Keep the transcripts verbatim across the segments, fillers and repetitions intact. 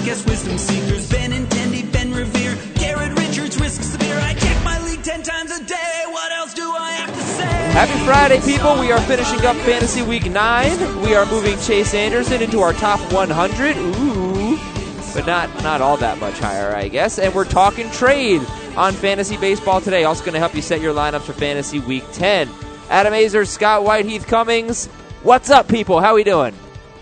podcast wisdom seekers. Ben Intendi, Ben Revere, Garrett Richards, Risk Severe. I check my league ten times a day. What else do I have to say? Happy Friday, people. We are finishing up Fantasy Week nine. We are moving Chase Anderson into our top one hundred. Ooh. But not, not all that much higher, I guess. And we're talking trade on Fantasy Baseball today. Also going to help you set your lineups for Fantasy Week ten. Adam Azer, Scott White, Heath Cummings. What's up, people? How we doing?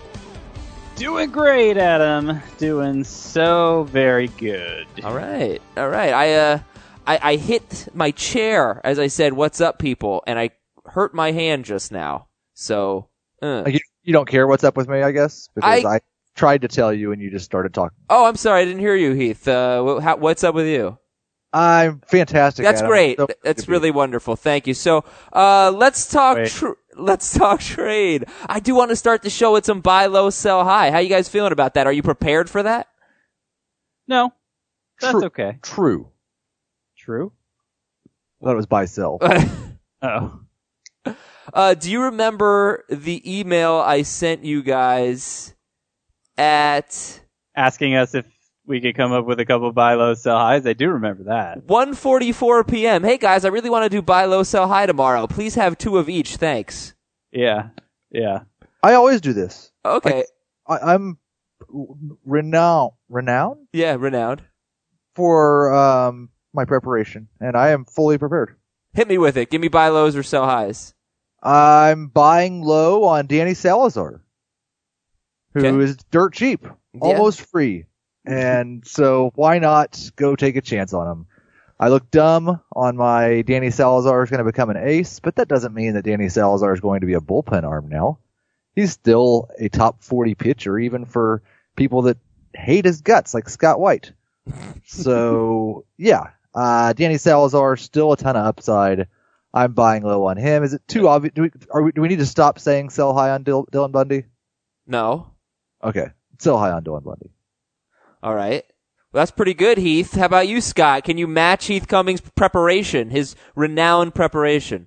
Doing great, Adam. Doing so very good. All right. All right. I uh I, I hit my chair as I said, "What's up, people?" and I hurt my hand just now. So, uh. you, you don't care what's up with me, I guess, because I, I tried to tell you and you just started talking. Oh, I'm sorry. I didn't hear you, Heath. Uh, how, what's up with you? I'm fantastic. That's Adam. great. So That's really wonderful. Thank you. So, uh, let's talk. Tr- let's talk trade. I do want to start the show with some buy low, sell high. How you guys feeling about that? Are you prepared for that? No, that's True. okay. True. True. I thought it was buy sell. Oh. Uh, do you remember the email I sent you guys at Asking us if we could come up with a couple buy low, sell highs? I do remember that. one forty-four p.m. Hey guys, I really want to do buy low, sell high tomorrow. Please have two of each. Thanks. Yeah. Yeah. I always do this. Okay. Like, I, I'm renowned, renowned Yeah, renowned. for um, my preparation, and I am fully prepared. Hit me with it. Give me buy lows or sell highs. I'm buying low on Danny Salazar, who Okay. is dirt cheap, almost free. And so why not go take a chance on him? I look dumb on my Danny Salazar is going to become an ace, but that doesn't mean that Danny Salazar is going to be a bullpen arm now. He's still a top forty pitcher, even for people that hate his guts, like Scott White. So, yeah, uh, Danny Salazar, still a ton of upside. I'm buying low on him. Is it too obvious? Do we, are we, do we need to stop saying sell high on Dil- Dylan Bundy? No. Okay, sell high on Dylan Bundy. All right. Well, that's pretty good, Heath. How about you, Scott? Can you match Heath Cummings' preparation, his renowned preparation?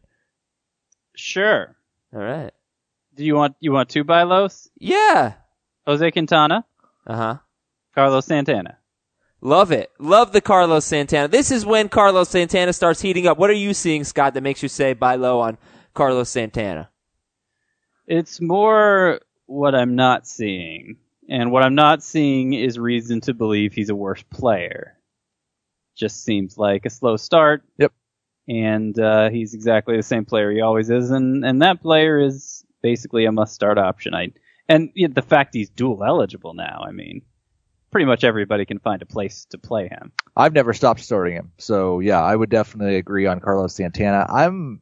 Sure. All right. Do you want you want two buy lows? Yeah. Jose Quintana, Uh-huh. Carlos Santana. Love it. Love the Carlos Santana. This is when Carlos Santana starts heating up. What are you seeing, Scott, that makes you say buy low on Carlos Santana? It's more what I'm not seeing. And what I'm not seeing is reason to believe he's a worse player. Just seems like a slow start. Yep. And uh, he's exactly the same player he always is. And, and that player is basically a must-start option. I And you know, the fact he's dual eligible now, I mean, pretty much everybody can find a place to play him. I've never stopped starting him. So, yeah, I would definitely agree on Carlos Santana. I'm,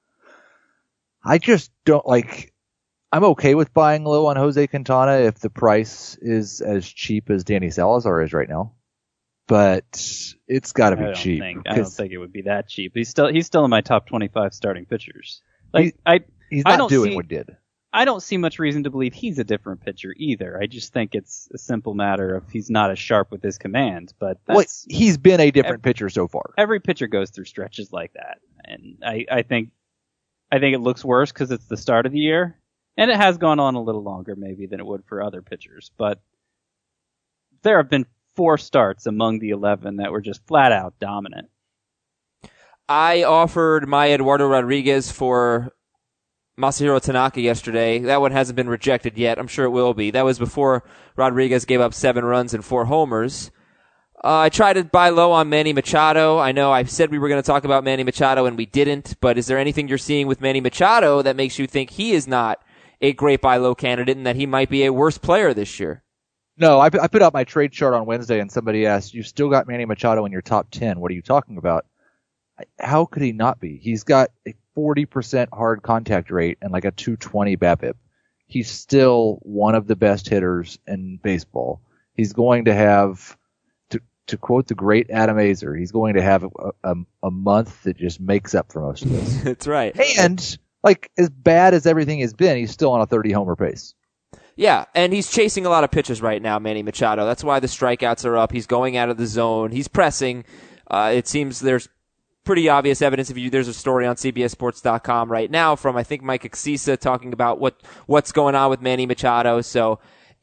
I just don't like, I'm okay with buying low on Jose Quintana if the price is as cheap as Danny Salazar is right now. But it's got to I be don't cheap. think I don't think it would be that cheap. He's still he's still in my top twenty-five starting pitchers. Like He- I He's I not don't doing see- what he did. I don't see much reason to believe he's a different pitcher either. I just think it's a simple matter of he's not as sharp with his command. But Well, that's he's been a different pitcher so far. every pitcher goes through stretches like that, and I, I think I think it looks worse because it's the start of the year, and it has gone on a little longer maybe than it would for other pitchers. But there have been four starts among the eleven that were just flat out dominant. I offered my Eduardo Rodriguez for Masahiro Tanaka yesterday. That one hasn't been rejected yet. I'm sure it will be. That was before Rodriguez gave up seven runs and four homers. Uh, I tried to buy low on Manny Machado. I know I said we were going to talk about Manny Machado and we didn't, but is there anything you're seeing with Manny Machado that makes you think he is not a great buy low candidate and that he might be a worse player this year? No, I, I put out my trade chart on Wednesday and somebody asked, you still got Manny Machado in your top ten. What are you talking about? How could he not be? He's got a forty percent hard contact rate and like a two twenty BABIP. He's still one of the best hitters in baseball. He's going to have, to, to quote the great Adam Azer, he's going to have a, a, a month that just makes up for most of this. That's right. And, like, as bad as everything has been, he's still on a thirty homer pace. Yeah, and he's chasing a lot of pitches right now, Manny Machado. That's why the strikeouts are up. He's going out of the zone. He's pressing. Uh, it seems there's pretty obvious evidence. If you, there's a story on C B S Sports dot com right now from, I think, Mike Axisa talking about what, what's going on with Manny Machado. So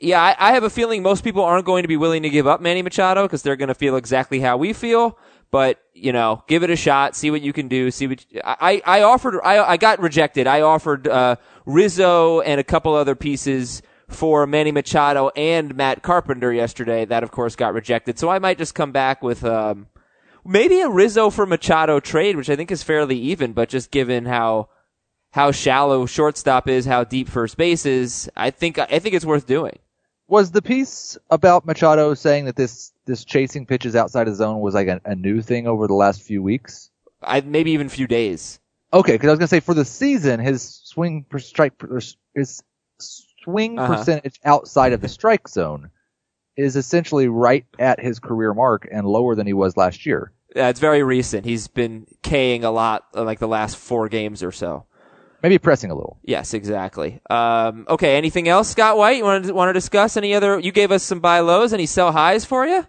Yeah, I, I have a feeling most people aren't going to be willing to give up Manny Machado because they're going to feel exactly how we feel. But, you know, give it a shot, see what you can do. See what I, I offered. I, I got rejected. I offered uh, Rizzo and a couple other pieces for Manny Machado and Matt Carpenter yesterday. That, of course, got rejected. So I might just come back with um, maybe a Rizzo for Machado trade, which I think is fairly even. But just given how how shallow shortstop is, how deep first base is, I think I think it's worth doing. Was the piece about Machado saying that this, this chasing pitches outside of the zone was like a, a new thing over the last few weeks? I maybe even few days. Okay, because I was going to say for the season, his swing per strike, his swing uh-huh. percentage outside of the strike zone is essentially right at his career mark and lower than he was last year. Yeah, it's very recent. He's been K-ing a lot, like the last four games or so. Maybe pressing a little. Yes, exactly. Um, okay, anything else, Scott White? You want to, want to discuss any other? You gave us some buy lows. Any sell highs for you?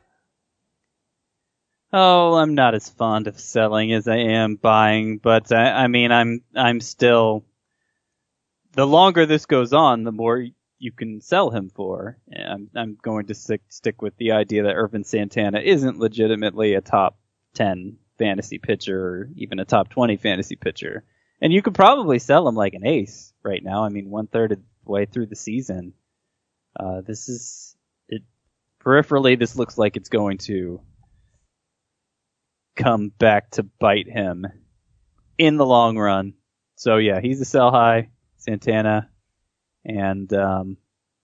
Oh, I'm not as fond of selling as I am buying, but I, I mean, I'm I'm still. The longer this goes on, the more you can sell him for. I'm I'm going to stick stick with the idea that Irvin Santana isn't legitimately a top ten fantasy pitcher, or even a top twenty fantasy pitcher. And you could probably sell him like an ace right now. I mean, one third of the way through the season. Uh, this is, it, peripherally, this looks like it's going to come back to bite him in the long run. So yeah, he's a sell high, Santana. And, um,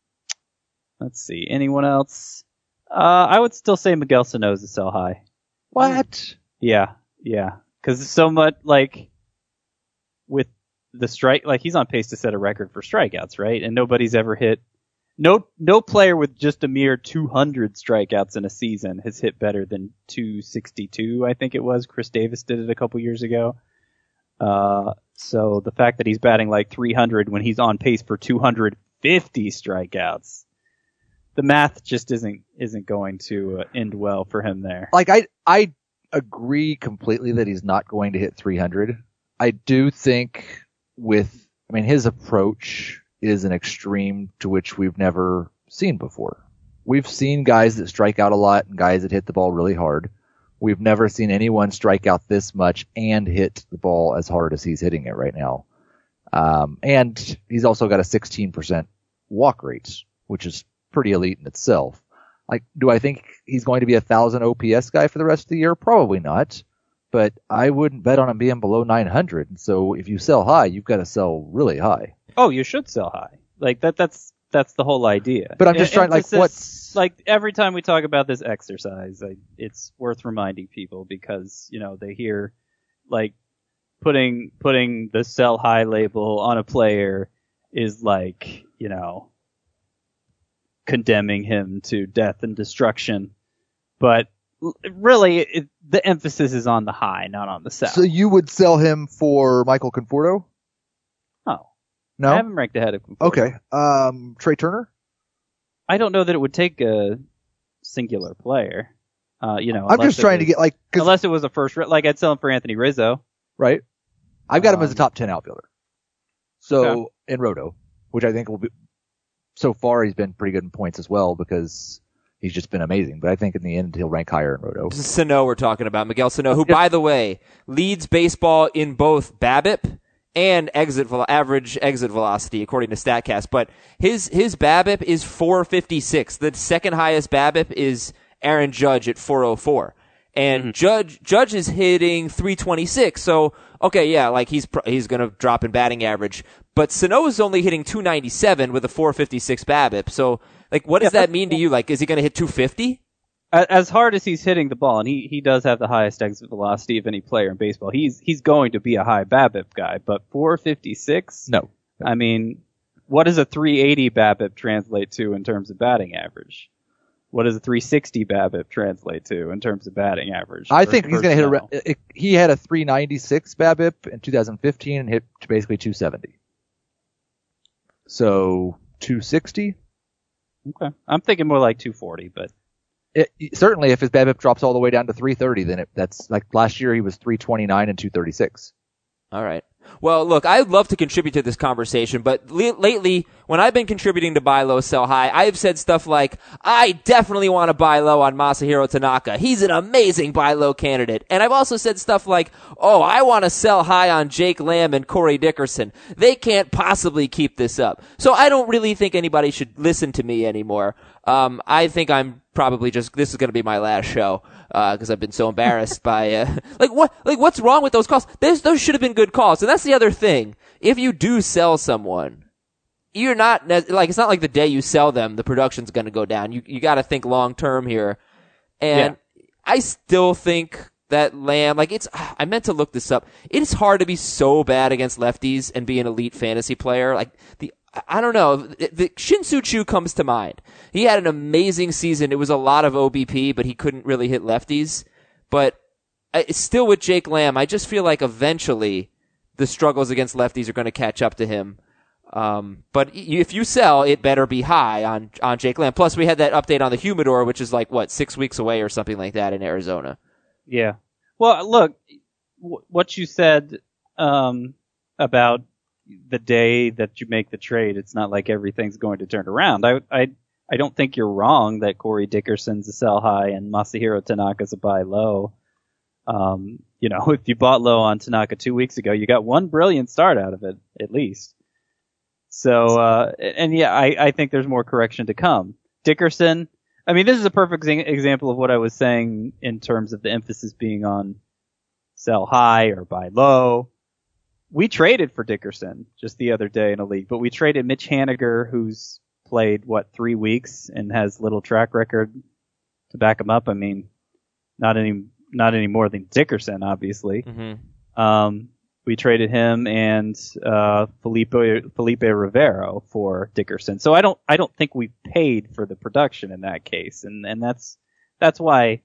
let's see, anyone else? Uh, I would still say Miguel Sano's a sell high. What? Yeah, yeah. Cause so much, like, with the strike, like he's on pace to set a record for strikeouts, right? And nobody's ever hit, no, no player with just a mere two hundred strikeouts in a season has hit better than two sixty-two, I think it was. Chris Davis did it a couple years ago. Uh, so the fact that he's batting like three hundred when he's on pace for two hundred fifty strikeouts, the math just isn't, isn't going to uh, end well for him there. Like I, I agree completely that he's not going to hit three hundred. I do think with, I mean, his approach is an extreme to which we've never seen before. We've seen guys that strike out a lot and guys that hit the ball really hard. We've never seen anyone strike out this much and hit the ball as hard as he's hitting it right now. Um, and he's also got a sixteen percent walk rate, which is pretty elite in itself. Like, do I think he's going to be a thousand O P S guy for the rest of the year? Probably not. But I wouldn't bet on him being below nine hundred. So if you sell high, you've got to sell really high. Oh, you should sell high. Like that, that's, that's the whole idea. But I'm just trying, like, what's, like every time we talk about this exercise, I, it's worth reminding people because, you know, they hear like putting, putting the sell high label on a player is like, you know, condemning him to death and destruction. But really, it, the emphasis is on the high, not on the sell. So you would sell him for Michael Conforto? Oh. No? I haven't ranked ahead of Conforto. Okay. Um, Trey Turner? I don't know that it would take a singular player. Uh, you know, I'm just trying was, to get, like... Unless it was a first... Like, I'd sell him for Anthony Rizzo. Right. I've got um, him as a top ten outfielder. So, okay. in Roto, which I think will be... So far, he's been pretty good in points as well because... He's just been amazing, but I think in the end he'll rank higher in Roto. This is Sano we're talking about, Miguel Sano, who, by the way, leads baseball in both BABIP and exit vel- average exit velocity, according to StatCast. But his his BABIP is four fifty-six. The second highest BABIP is Aaron Judge at four oh four, and mm-hmm. Judge Judge is hitting three twenty-six. So okay, yeah, like he's pr- he's gonna drop in batting average, but Sano is only hitting two ninety-seven with a four fifty-six BABIP. So. Like, what does yeah, that mean to you? Like, is he going to hit two fifty? As hard as he's hitting the ball, and he, he does have the highest exit velocity of any player in baseball, he's he's going to be a high BABIP guy. But four fifty-six? No. I mean, what does a three eighty BABIP translate to in terms of batting average? What does a three sixty BABIP translate to in terms of batting average? I think he's going to hit a... It, he had a three ninety-six BABIP in two thousand fifteen and hit to basically two seventy. So, two sixty? Okay. I'm thinking more like two forty, but it, certainly if his BABIP drops all the way down to three thirty, then it, that's like last year he was three twenty-nine and two thirty-six. All right. Well, look, I'd love to contribute to this conversation, but le- lately when I've been contributing to buy low, sell high, I've said stuff like, I definitely want to buy low on Masahiro Tanaka. He's an amazing buy low candidate. And I've also said stuff like, oh, I want to sell high on Jake Lamb and Corey Dickerson. They can't possibly keep this up. So I don't really think anybody should listen to me anymore. Um, I think I'm probably just, this is going to be my last show, uh, cause I've been so embarrassed by, uh, like what, like what's wrong with those calls? Those, those should have been good calls. And that's the other thing. If you do sell someone, you're not, like, it's not like the day you sell them, the production's going to go down. You, you got to think long term here. And yeah. I still think that Lamb, like it's, I meant to look this up. It is hard to be so bad against lefties and be an elite fantasy player. Like the, I don't know, the, the Shin-Soo Choo comes to mind. He had an amazing season. It was a lot of O B P, but he couldn't really hit lefties. But I, still with Jake Lamb, I just feel like eventually the struggles against lefties are going to catch up to him. Um, but if you sell, it better be high on, on Jake Lamb. Plus, we had that update on the humidor, which is like, what, six weeks away or something like that in Arizona. Yeah. Well, look, w- what you said um, about the day that you make the trade, it's not like everything's going to turn around. I, I, I don't think you're wrong that Corey Dickerson's a sell high and Masahiro Tanaka's a buy low. Um, you know, if you bought low on Tanaka two weeks ago, you got one brilliant start out of it, at least. So, uh, and yeah, I, I think there's more correction to come. Dickerson, I mean, this is a perfect example of what I was saying in terms of the emphasis being on sell high or buy low. We traded for Dickerson just the other day in a league, but we traded Mitch Haniger, who's played, what, three weeks and has little track record to back him up. I mean, not any, not any more than Dickerson, obviously. Mm-hmm. Um, we traded him and, uh, Felipe, Felipe Rivero for Dickerson. So I don't, I don't think we paid for the production in that case. And, and that's, that's why,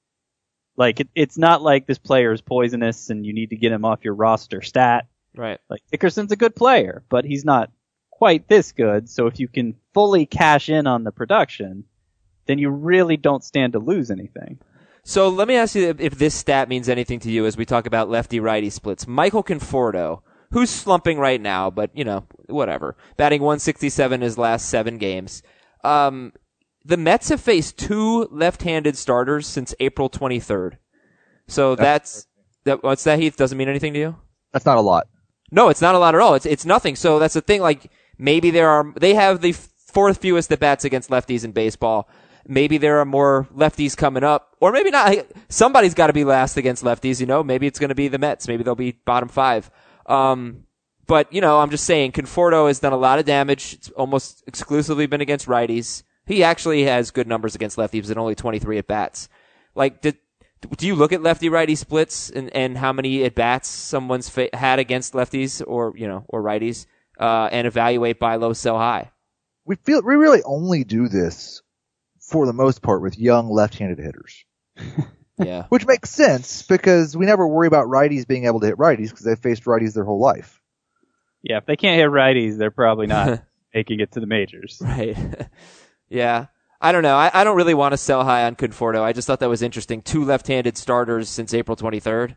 like, it, it's not like this player is poisonous and you need to get him off your roster stat. Right. Like, Dickerson's a good player, but he's not quite this good. So if you can fully cash in on the production, then you really don't stand to lose anything. So let me ask you if this stat means anything to you as we talk about lefty-righty splits. Michael Conforto, who's slumping right now, but, you know, whatever. Batting one sixty-seven his last seven games. Um, the Mets have faced two left-handed starters since April twenty-third. So that's, that, what's that, Heath? Doesn't mean anything to you? That's not a lot. No, it's not a lot at all. It's, it's nothing. So that's the thing, like, maybe there are, they have the fourth fewest at-bats against lefties in baseball. Maybe there are more lefties coming up, or maybe not. Somebody's got to be last against lefties, you know. Maybe it's going to be the Mets. Maybe they'll be bottom five. Um, but, you know, I'm just saying, Conforto has done a lot of damage. It's almost exclusively been against righties. He actually has good numbers against lefties and only twenty-three at-bats. Like, did, do you look at lefty-righty splits and, and how many at-bats someone's fa- had against lefties or, you know, or righties, uh, and evaluate buy low, sell high? We feel, we really only do this for the most part with young left-handed hitters. Yeah. Which makes sense because we never worry about righties being able to hit righties because they've faced righties their whole life. Yeah, if they can't hit righties, they're probably not making it to the majors. Right. Yeah. I don't know. I, I don't really want to sell high on Conforto. I just thought that was interesting. Two left-handed starters since April twenty-third.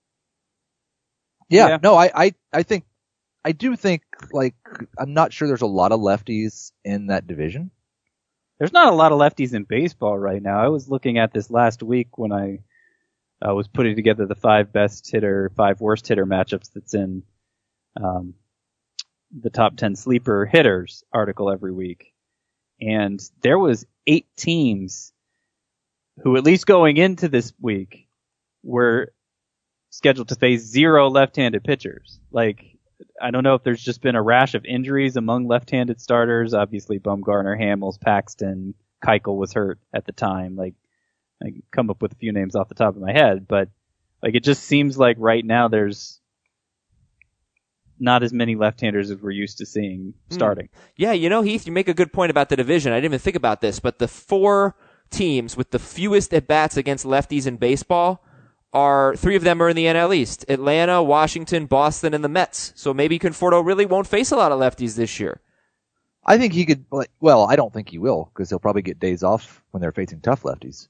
Yeah, yeah. no, I, I, I think, I do think, like, I'm not sure there's a lot of lefties in that division. There's not a lot of lefties in baseball right now. I was looking at this last week when I uh, was putting together the five best hitter, five worst hitter matchups that's in um, the top ten sleeper hitters article every week. And there was eight teams who, at least going into this week, were scheduled to face zero left-handed pitchers. Like, I don't know if there's just been a rash of injuries among left-handed starters. Obviously, Bumgarner, Hamels, Paxton, Keuchel was hurt at the time. Like, I can come up with a few names off the top of my head, but like it just seems like right now there's not as many left-handers as we're used to seeing starting. Mm. Yeah, you know, Heath, you make a good point about the division. I didn't even think about this, but the four teams with the fewest at-bats against lefties in baseball are, three of them are in the N L East. Atlanta, Washington, Boston, and the Mets. So maybe Conforto really won't face a lot of lefties this year. I think he could, like, well, I don't think he will, because he'll probably get days off when they're facing tough lefties.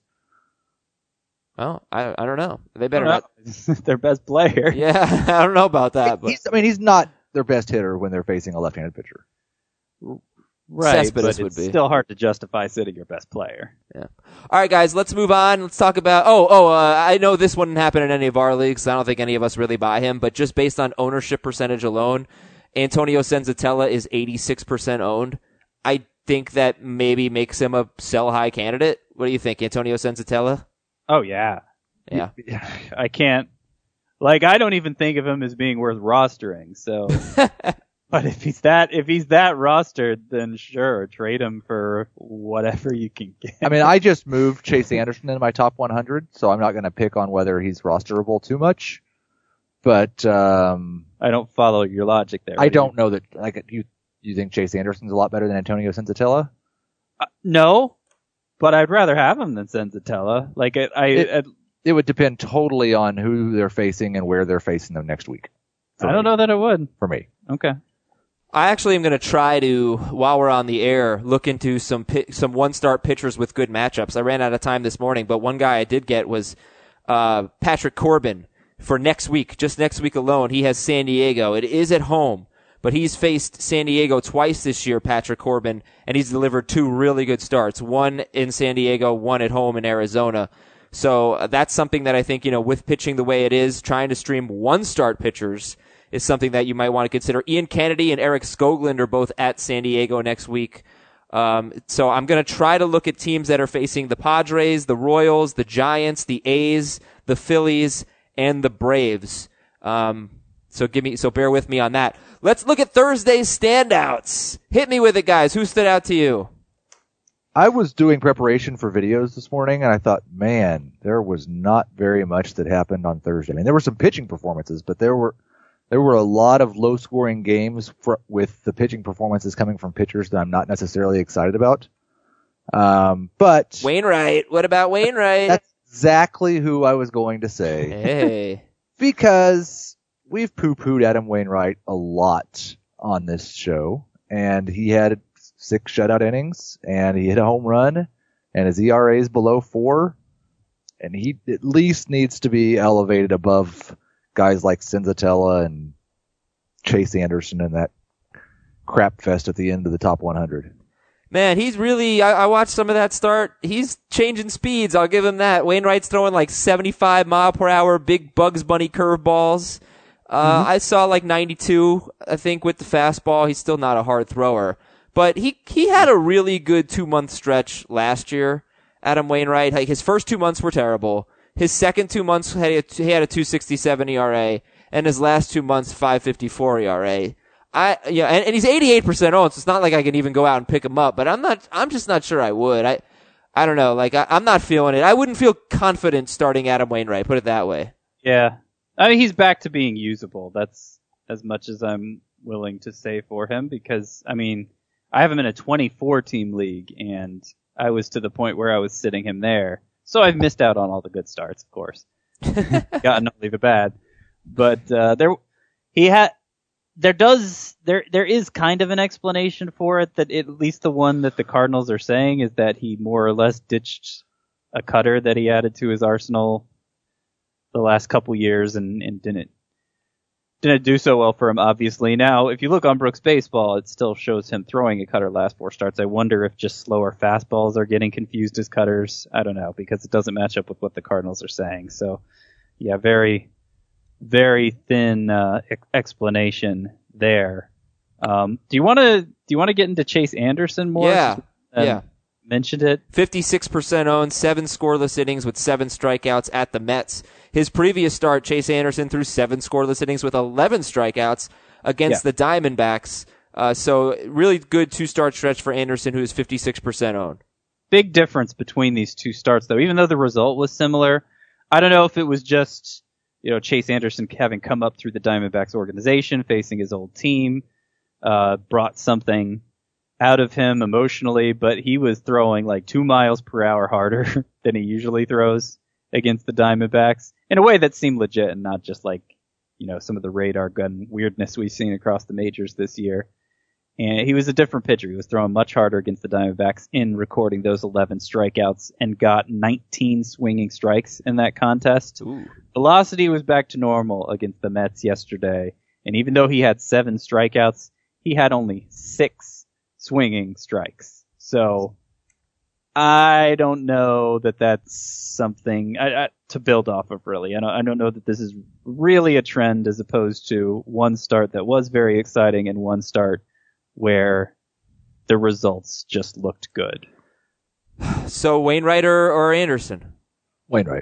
Well, I I don't know. They better not. Their best player. Yeah, I don't know about that. But he's, I mean, he's not their best hitter when they're facing a left-handed pitcher. Right, Cespedes but would it's be. still hard to justify sitting your best player. Yeah. All right, guys, let's move on. Let's talk about. Oh, oh, uh, I know this wouldn't happen in any of our leagues. I don't think any of us really buy him, but just based on ownership percentage alone, Antonio Senzatella is eighty-six percent owned. I think that maybe makes him a sell high candidate. What do you think, Antonio Senzatella? Oh yeah, Yeah. I can't. Like, I don't even think of him as being worth rostering. So. But if he's that if he's that rostered, then sure, trade him for whatever you can get. I mean, I just moved Chase Anderson into my top one hundred, so I'm not going to pick on whether he's rosterable too much. But um, I don't follow your logic there. I don't know that. Like, you you think Chase Anderson's a lot better than Antonio Senzatella? Uh, no, but I'd rather have him than Senzatella. Like, I, I, It- I, It would depend totally on who they're facing and where they're facing them next week. For I don't me. know that it would. For me. Okay. I actually am going to try to, while we're on the air, look into some pi- some one-start pitchers with good matchups. I ran out of time this morning, but one guy I did get was uh, Patrick Corbin for next week. Just next week alone, he has San Diego. It is at home, but he's faced San Diego twice this year, Patrick Corbin, and he's delivered two really good starts, one in San Diego, one at home in Arizona. So uh, that's something that I think, you know, with pitching the way it is, trying to stream one-start pitchers is something that you might want to consider. Ian Kennedy and Eric Skoglund are both at San Diego next week. Um, so I'm going to try to look at teams that are facing the Padres, the Royals, the Giants, the A's, the Phillies, and the Braves. Um, so give me, so bear with me on that. Let's look at Thursday's standouts. Hit me with it, guys. Who stood out to you? I was doing preparation for videos this morning, and I thought, man, there was not very much that happened on Thursday. I mean, there were some pitching performances, but there were there were a lot of low-scoring games for, with the pitching performances coming from pitchers that I'm not necessarily excited about. Um, but Wainwright. What about Wainwright? That's exactly who I was going to say. Hey. Because we've poo-pooed Adam Wainwright a lot on this show, and he had six shutout innings, and he hit a home run, and his E R A is below four, and he at least needs to be elevated above guys like Senzatella and Chase Anderson and that crap fest at the end of the top one hundred. Man, he's really, I, I watched some of that start. He's changing speeds. I'll give him that. Wainwright's throwing like seventy-five mile per hour, big Bugs Bunny curveballs. Uh, mm-hmm. I saw like ninety-two, I think, with the fastball. He's still not a hard thrower. But he, he had a really good two month stretch last year. Adam Wainwright, like his first two months were terrible. His second two months, had a, he had a two sixty-seven E R A, and his last two months, five fifty-four E R A. I, yeah, and, and he's eighty-eight percent owned, so it's not like I can even go out and pick him up, but I'm not, I'm just not sure I would. I, I don't know, like, I, I'm not feeling it. I wouldn't feel confident starting Adam Wainwright, put it that way. Yeah. I mean, he's back to being usable. That's as much as I'm willing to say for him, because, I mean, I have him in a twenty-four team league, and I was to the point where I was sitting him there. So I've missed out on all the good starts, of course. Gotten only the bad. But, uh, there, he had, there does, there, there is kind of an explanation for it, that at least the one that the Cardinals are saying is that he more or less ditched a cutter that he added to his arsenal the last couple years and, and didn't, didn't do so well for him, obviously. Now, if you look on Brooks Baseball, it still shows him throwing a cutter last four starts. I wonder if just slower fastballs are getting confused as cutters. I don't know, because it doesn't match up with what the Cardinals are saying. So, yeah, very, very thin uh, ex- explanation there. Um, do you want to do you want to get into Chase Anderson more? Yeah, um, yeah. Mentioned it. fifty-six percent owned, seven scoreless innings with seven strikeouts at the Mets. His previous start, Chase Anderson threw seven scoreless innings with eleven strikeouts against Yeah. the Diamondbacks. Uh, so really good two-start stretch for Anderson, who is fifty-six percent owned. Big difference between these two starts, though. Even though the result was similar, I don't know if it was just, you know, Chase Anderson having come up through the Diamondbacks organization, facing his old team, uh, brought something out of him emotionally, but he was throwing like two miles per hour harder than he usually throws against the Diamondbacks in a way that seemed legit and not just like, you know, some of the radar gun weirdness we've seen across the majors this year. And he was a different pitcher. He was throwing much harder against the Diamondbacks in recording those eleven strikeouts and got nineteen swinging strikes in that contest. Ooh. Velocity was back to normal against the Mets yesterday. And even though he had seven strikeouts, he had only six swinging strikes. So I don't know that that's something I, I, to build off of, really. I don't, I don't know that this is really a trend as opposed to one start that was very exciting and one start where the results just looked good. So Wainwright or, or Anderson? Wainwright.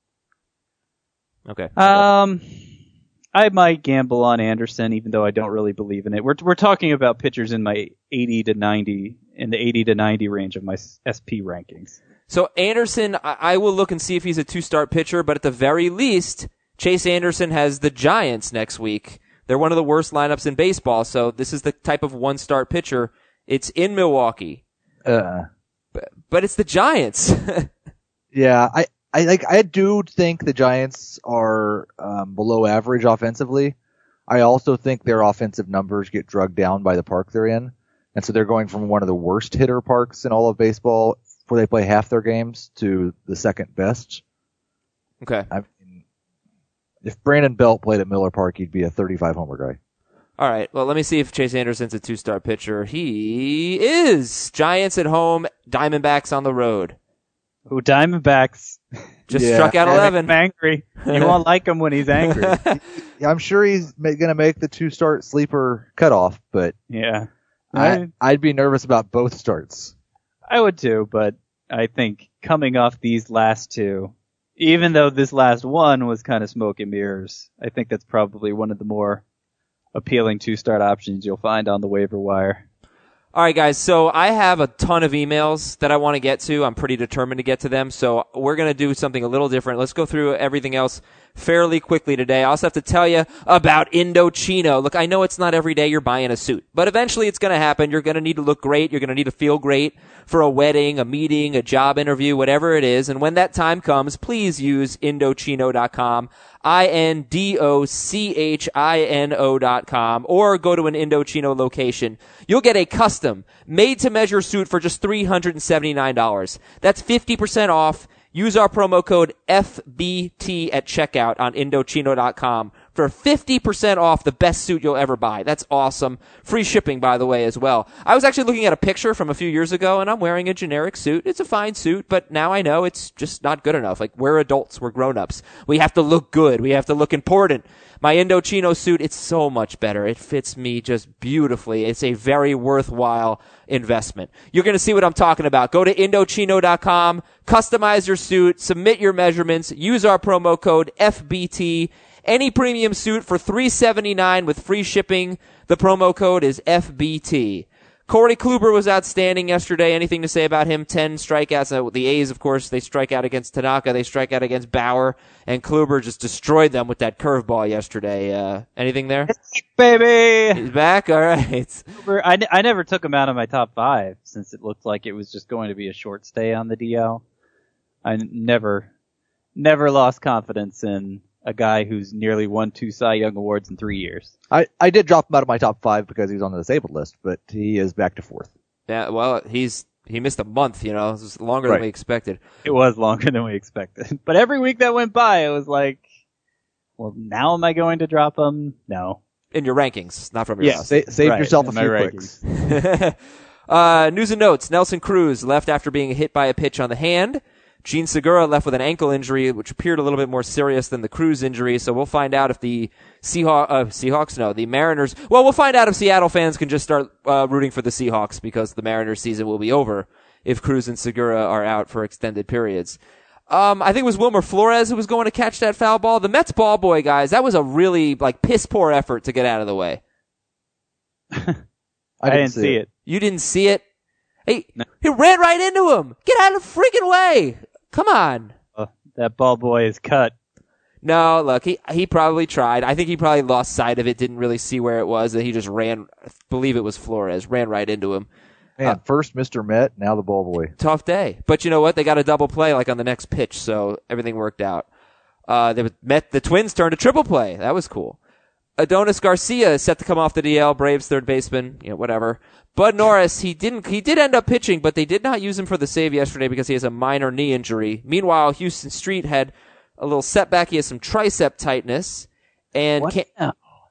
Okay. Um, I might gamble on Anderson, even though I don't really believe in it. We're we're talking about pitchers in my eighty to ninety in the eighty to ninety range of my S P rankings. So Anderson, I, I will look and see if he's a two-start pitcher, but at the very least, Chase Anderson has the Giants next week. They're one of the worst lineups in baseball, so this is the type of one-start pitcher. It's in Milwaukee. Uh, but, but it's the Giants. yeah, I, I like. I do think the Giants are um, below average offensively. I also think their offensive numbers get drugged down by the park they're in, and so they're going from one of the worst hitter parks in all of baseball, where they play half their games, to the second best. Okay. I mean, if Brandon Belt played at Miller Park, he'd be a thirty-five homer guy. All right. Well, let me see if Chase Anderson's a two-star pitcher. He is. Giants at home, Diamondbacks on the road. Ooh, Diamondbacks. Just Yeah. struck out eleven. I'm angry. You won't like him when he's angry. Yeah, I'm sure he's going to make the two-start sleeper cutoff, but Yeah. I, I, I'd be nervous about both starts. I would too, but I think coming off these last two, even though this last one was kind of smoke and mirrors, I think that's probably one of the more appealing two-start options you'll find on the waiver wire. All right, guys. So I have a ton of emails that I want to get to. I'm pretty determined to get to them. So we're going to do something a little different. Let's go through everything else fairly quickly today. I also have to tell you about Indochino. Look, I know it's not every day you're buying a suit, but eventually it's going to happen. You're going to need to look great. You're going to need to feel great for a wedding, a meeting, a job interview, whatever it is. And when that time comes, please use Indochino dot com. I N D O C H I N O dot com, or go to an Indochino location. You'll get a custom, made-to-measure suit for just three hundred seventy-nine dollars. That's fifty percent off. Use our promo code F B T at checkout on Indochino dot com for fifty percent off the best suit you'll ever buy. That's awesome. Free shipping, by the way, as well. I was actually looking at a picture from a few years ago, and I'm wearing a generic suit. It's a fine suit, but now I know it's just not good enough. Like, we're adults. We're grown-ups. We have to look good. We have to look important. My Indochino suit, it's so much better. It fits me just beautifully. It's a very worthwhile investment. You're going to see what I'm talking about. Go to Indochino dot com, customize your suit, submit your measurements, use our promo code F B T. Any premium suit for three hundred seventy-nine dollars with free shipping. The promo code is F B T. Corey Kluber was outstanding yesterday. Anything to say about him? ten strikeouts. Uh, the A's, of course, they strike out against Tanaka. They strike out against Bauer. And Kluber just destroyed them with that curveball yesterday. Uh, anything there? Baby! He's back? All right. I, I never took him out of my top five since it looked like it was just going to be a short stay on the D L. I never, never lost confidence in a guy who's nearly won two Cy Young Awards in three years. I, I did drop him out of my top five because he was on the disabled list, but he is back to fourth. Yeah, well, he's he missed a month, you know. It was longer Right. than we expected. It was longer than we expected. But every week that went by, it was like, well, now am I going to drop him? No. In your rankings, not from your Yeah, house. Sa- save Right, yourself a in my few rankings. clicks. uh, news and notes. Nelson Cruz left after being hit by a pitch on the hand. Gene Segura left with an ankle injury, which appeared a little bit more serious than the Cruz injury. So we'll find out if the Seahawks, uh, Seahawks, no, the Mariners. Well, we'll find out if Seattle fans can just start uh, rooting for the Seahawks because the Mariners season will be over if Cruz and Segura are out for extended periods. Um, I think it was Wilmer Flores who was going to catch that foul ball. The Mets ball boy, guys, that was a really like piss poor effort to get out of the way. I I didn't, didn't see it. You didn't see it? Hey, No. he ran right into him. Get out of the freaking way. Come on. Uh, that ball boy is cut. No, look, he he probably tried. I think he probably lost sight of it, didn't really see where it was, and he just ran, I believe it was Flores, ran right into him. Man, Uh, first Mister Met, now the ball boy. Tough day. But you know what? They got a double play like on the next pitch, so everything worked out. Uh, they met the Twins turned a triple play. That was cool. Adonis Garcia is set to come off the D L, Braves third baseman, you know, whatever. Bud Norris, he didn't, he did end up pitching, but they did not use him for the save yesterday because he has a minor knee injury. Meanwhile, Houston Street had a little setback. He has some tricep tightness and What? can't, now?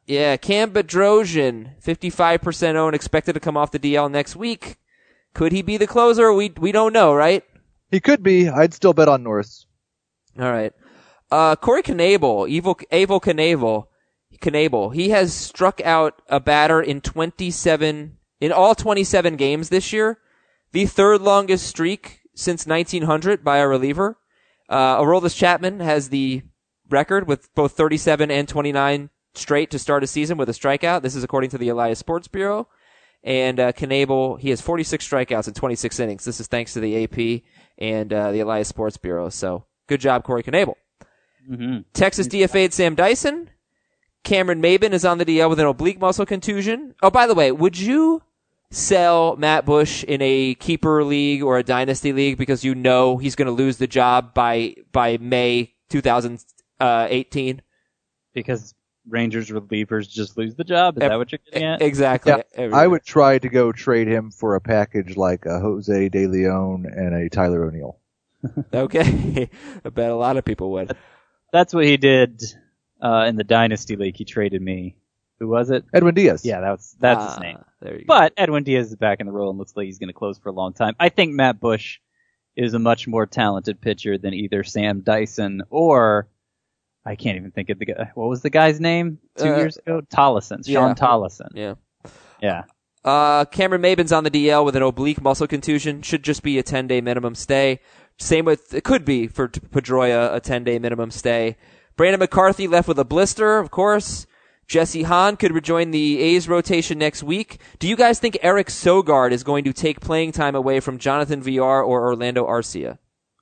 Yeah, Cam Bedrosian, fifty-five percent owned, expected to come off the D L next week. Could he be the closer? We we don't know, right? He could be. I'd still bet on Norris. All right. Uh, Corey Knable, Evil, Evil Knable, Knable, he has struck out a batter in twenty-seven, in all twenty-seven games this year. The third longest streak since nineteen hundred by a reliever. Uh, Aroldis Chapman has the record with both thirty-seven and twenty-nine straight to start a season with a strikeout. This is according to the Elias Sports Bureau. And uh, Knable, he has forty-six strikeouts in twenty-six innings. This is thanks to the A P and uh, the Elias Sports Bureau. So good job, Corey Knable. Mm-hmm. Texas D F A'd Sam Dyson. Cameron Maben is on the D L with an oblique muscle contusion. Oh, by the way, would you sell Matt Bush in a keeper league or a dynasty league because you know he's going to lose the job by by May twenty eighteen? Because Rangers relievers just lose the job? Is Ev- that what you're getting at? Exactly. Yeah, Everywhere. I would try to go trade him for a package like a Jose De Leon and a Tyler O'Neill. Okay. I bet a lot of people would. That's what he did uh, in the Dynasty League. He traded me. Who was it? Edwin Diaz. Yeah, that's that's Ah, his name. There you go. But Edwin Diaz is back in the role and looks like he's going to close for a long time. I think Matt Bush is a much more talented pitcher than either Sam Dyson or I can't even think of the guy. What was the guy's name two Uh, years ago? Tollison. yeah. Sean Tollison. Yeah. Yeah. Uh, Cameron Maben's on the D L with an oblique muscle contusion. Should just be a ten-day minimum stay. Same with, it could be for Pedroia, a ten-day minimum stay. Brandon McCarthy left with a blister, of course. Jesse Hahn could rejoin the A's rotation next week. Do you guys think Eric Sogard is going to take playing time away from Jonathan Villar or Orlando Arcia?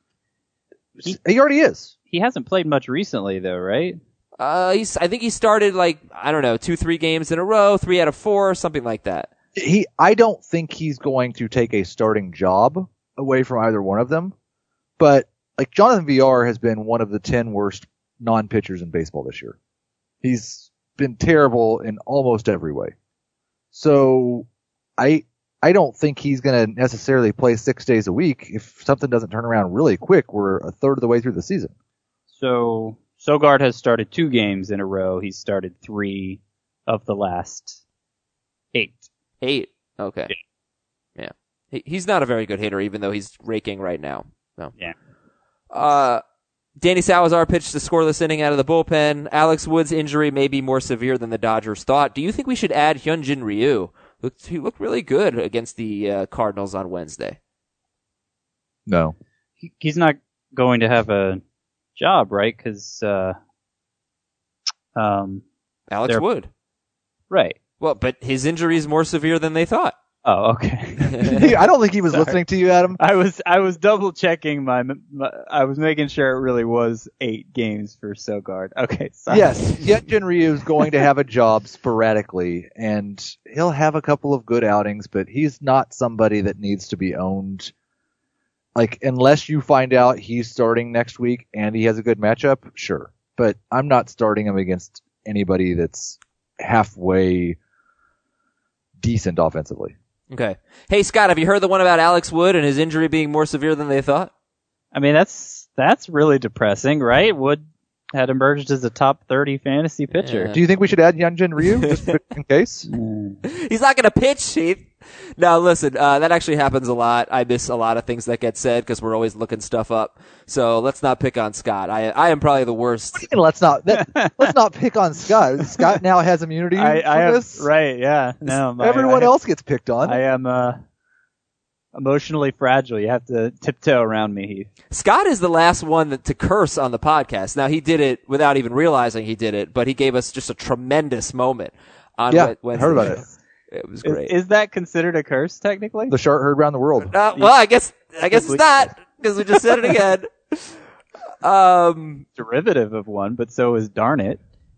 He, he already is. He hasn't played much recently, though, right? Uh, he's, I think he started like, I don't know, two, three games in a row, three out of four, something like that. He, I don't think he's going to take a starting job away from either one of them. But like Jonathan Villar has been one of the ten worst non-pitchers in baseball this year. He's been terrible in almost every way. So I I don't think he's going to necessarily play six days a week. If something doesn't turn around really quick, we're a third of the way through the season. So Sogard has started two games in a row. He's started three of the last eight. Eight. Okay. Yeah. He, he's not a very good hitter, even though he's raking right now. No. Yeah. Uh, Danny Salazar pitched a scoreless inning out of the bullpen. Alex Wood's injury may be more severe than the Dodgers thought. Do you think we should add Hyunjin Ryu? Looked, he looked really good against the uh, Cardinals on Wednesday. No. He, he's not going to have a job, right? Because, uh, um, Alex they're- Wood. right. Well, but his injury is more severe than they thought. Oh, okay. I don't think he was Sorry. listening to you, Adam. I was I was double checking my, my I was making sure it really was eight games for Sogard. Okay, sorry. Yes, Hyunjin Ryu is going to have a job sporadically, and he'll have a couple of good outings, but he's not somebody that needs to be owned. Like, unless you find out he's starting next week and he has a good matchup, sure. But I'm not starting him against anybody that's halfway decent offensively. Okay. Hey, Scott, have you heard the one about Alex Wood and his injury being more severe than they thought? I mean that's that's really depressing, right? Wood had emerged as a top thirty fantasy pitcher. Do you think we should add Hyunjin Ryu just in case? He's not going to pitch, Heath. No, listen, uh, that actually happens a lot. I miss a lot of things that get said because we're always looking stuff up. So let's not pick on Scott. I I am probably the worst. And let's not that, let's not pick on Scott. Scott now has immunity I, from I have, this. right, yeah. No, my- Everyone I, else gets picked on. I am uh, emotionally fragile. You have to tiptoe around me, Heath. Scott is the last one that, to curse on the podcast. Now, he did it without even realizing he did it, but he gave us just a tremendous moment on Yeah, Wed- I Wednesday. heard about it. It was Is, great. is that considered a curse technically? The shark heard around the world. Uh, well, I guess I guess it's not because we just said it again. Um, Derivative of one, but so is darn it.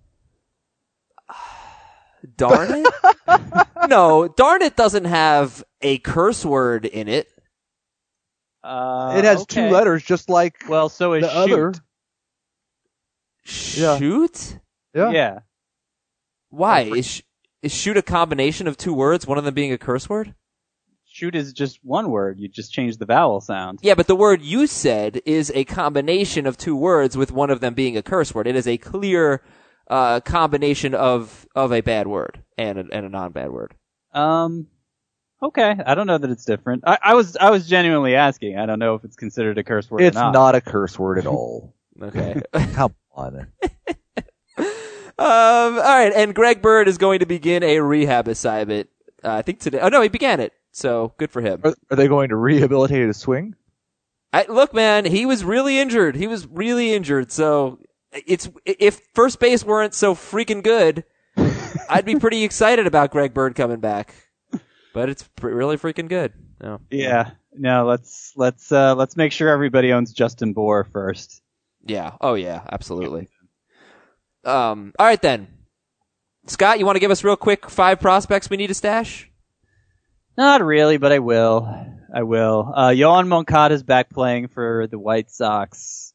darn it. No, darn it doesn't have a curse word in it. Uh, It has okay. two letters, just like Well, so is the shoot. other. Yeah. Shoot? Yeah. Yeah. Why is sh- is shoot a combination of two words? One of them being a curse word? Shoot is just one word. You just change the vowel sound. Yeah, but the word you said is a combination of two words with one of them being a curse word. It is a clear uh, combination of of a bad word and a, and a non-bad word. Um, okay. I don't know that it's different. I, I was I was genuinely asking. I don't know if it's considered a curse word It's or not. not a curse word at all. Okay. Come on. Um, all right, and Greg Bird is going to begin a rehab assignment. Uh, I think today. Oh no, he began it. So good for him. Are, are they going to rehabilitate his swing? I, look, man, he was really injured. He was really injured. So it's if first base weren't so freaking good, I'd be pretty excited about Greg Bird coming back. But it's pr- really freaking good. No. Yeah. No. Let's let's uh, let's make sure everybody owns Justin Bohr first. Yeah. Oh yeah. Absolutely. Um. All right then. Scott, you want to give us real quick five prospects we need to stash? Not really, but I will. I will. Uh, Yohan Moncada's back playing for the White Sox.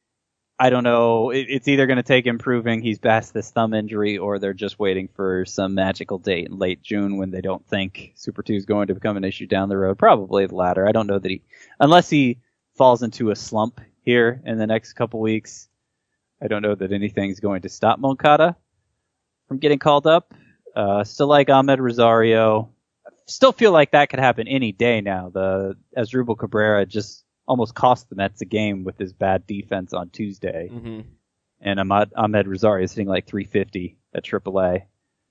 I don't know. It, it's either going to take improving. He's past this thumb injury, or they're just waiting for some magical date in late June when they don't think Super two is going to become an issue down the road. Probably the latter. I don't know that he, unless he falls into a slump here in the next couple weeks, I don't know that anything's going to stop Moncada from getting called up. Uh, still like Ahmed Rosario. Still feel like that could happen any day now. The Asdrubal Cabrera just almost cost the Mets a game with his bad defense on Tuesday. Mm-hmm. And Ahmed, Ahmed Rosario is hitting like three fifty at triple A.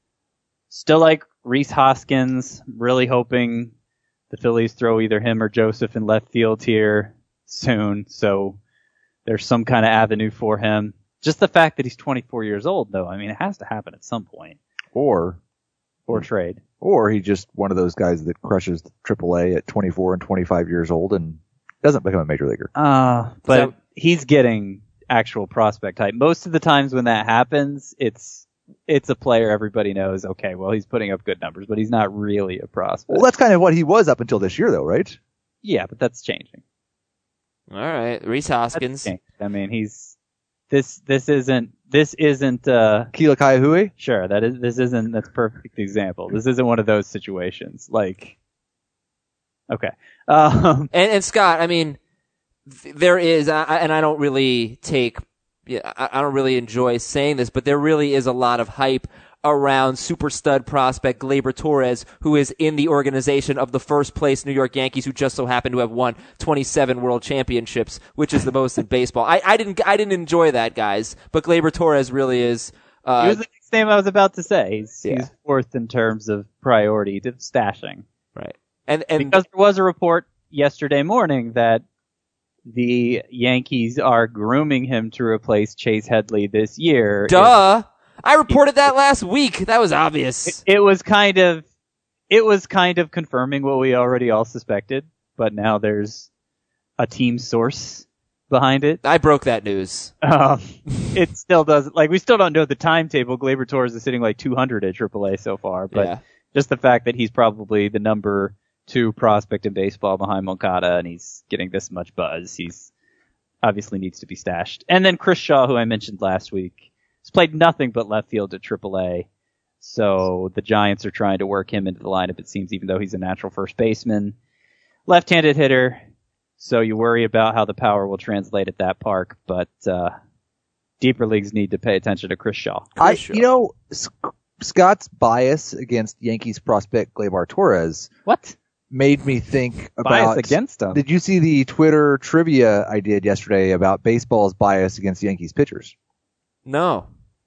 Still like Rhys Hoskins. Really hoping the Phillies throw either him or Joseph in left field here soon. So there's some kind of avenue for him. Just the fact that he's twenty-four years old, though, I mean, it has to happen at some point. Or, Or trade. or he's just one of those guys that crushes triple A at twenty-four and twenty-five years old and doesn't become a major leaguer. Uh, but that- he's getting actual prospect type. Most of the times when that happens, it's it's a player everybody knows, okay, well, he's putting up good numbers, but he's not really a prospect. Well, that's kind of what he was up until this year, though, right? Yeah, but that's changing. All right, Rhys That's Hoskins. changed. I mean, he's this this isn't this isn't uh Keila Kaiahui? sure that is this isn't that's a perfect example. This isn't one of those situations. Like, okay, um, And, and Scott, I mean, th- there is, I, and I don't really take, yeah, I, I don't really enjoy saying this, but there really is a lot of hype around super stud prospect Gleyber Torres, who is in the organization of the first place New York Yankees, who just so happen to have won twenty-seven world championships, which is the most in baseball. I, I didn't, I didn't enjoy that, guys, but Gleyber Torres really is, uh, he was the next name I was about to say. He's, Yeah. he's fourth in terms of priority to stashing. right. And, and, Because there was a report yesterday morning that the Yankees are grooming him to replace Chase Headley this year. duh! I reported that last week. That was obvious. It, it was kind of, it was kind of confirming what we already all suspected, but now there's a team source behind it. I broke that news. Um, it still doesn't, like, we still don't know the timetable. Gleyber Torres is sitting like two hundred at triple A so far, but Yeah. just the fact that he's probably the number two prospect in baseball behind Moncada and he's getting this much buzz, he's obviously needs to be stashed. And then Chris Shaw, who I mentioned last week, has played nothing but left field at triple A. So the Giants are trying to work him into the lineup, it seems, even though he's a natural first baseman. Left-handed hitter, so you worry about how the power will translate at that park, but uh, deeper leagues need to pay attention to Chris Shaw. I, Shaw. you know, S- Scott's bias against Yankees prospect Gleyber Torres What? made me think Bias about. against him? Did you see the Twitter trivia I did yesterday about baseball's bias against Yankees pitchers? No.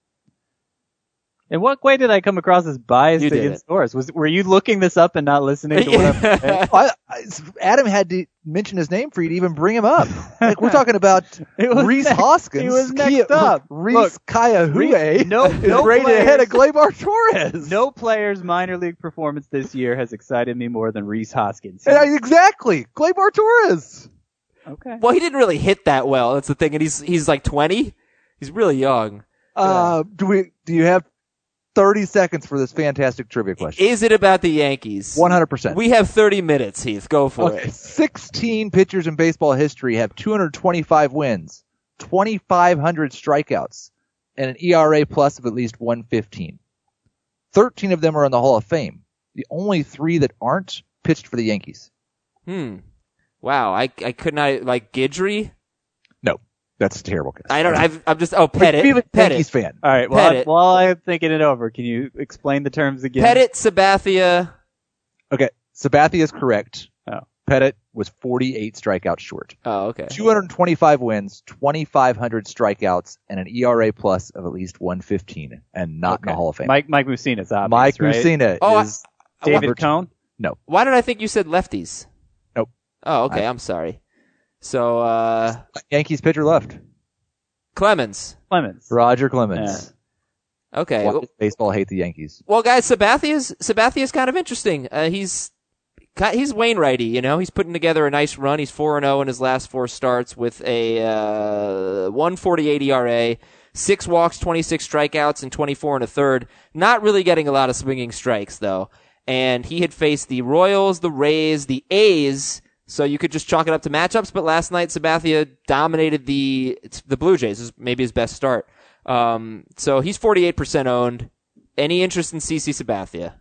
In what way did I come across as biased You did against Torres? Was were you looking this up and not listening to what I'm saying? I, I, Adam had to mention his name for you to even bring him up. Like, we're talking about It was Rhys next- Hoskins. he was next Kia- up. Rhys Look, Kaiahui Rhys- no- is no rated players- ahead of Gleyber Torres. No player's minor league performance this year has excited me more than Rhys Hoskins. Yeah, exactly. Gleyber Torres. Okay. Well, he didn't really hit that well. That's the thing. And he's, he's like twenty. He's really young. Uh, do we? Do you have thirty seconds for this fantastic trivia question? Is it about the Yankees? One hundred percent. We have thirty minutes, Heath. Go for Okay, it. sixteen pitchers in baseball history have two hundred twenty-five wins, twenty-five hundred strikeouts, and an E R A plus of at least one fifteen. thirteen of them are in the Hall of Fame. The only three that aren't pitched for the Yankees. Hmm. Wow. I, I could not, like Guidry? That's a terrible guess. I don't. I've, I'm just. Oh, Pettit. Felix Pettit. Yankees fan. All right. Well, Pettit. while I'm thinking it over, can you explain the terms again? Pettit, Sabathia. Okay, Sabathia is correct. Oh. Pettit was forty-eight strikeouts short. Oh, okay. two hundred twenty-five wins, twenty-five hundred strikeouts, and an E R A plus of at least one fifteen, and not in the Hall of Fame. Mike Mike Mussina's obvious, Mike right? Mussina Oh, I- is David number two. Cone? No. Why did I think you said lefties? Nope. Oh, okay. I- I'm sorry. So, uh, Yankees pitcher left. Clemens. Clemens. Roger Clemens. Okay. Why does baseball hate the Yankees? Well, guys, Sabathia's Sabathia's kind of interesting. Uh, he's he's Wainwrighty, you know. He's putting together a nice run. He's four and zero in his last four starts with a uh, one forty-eight E R A, six walks, twenty-six strikeouts, and twenty-four and a third. Not really getting a lot of swinging strikes though. And he had faced the Royals, the Rays, the A's. So you could just chalk it up to matchups. But last night, Sabathia dominated the the Blue Jays. This is maybe his best start. Um, so he's forty-eight percent owned. Any interest in C C Sabathia?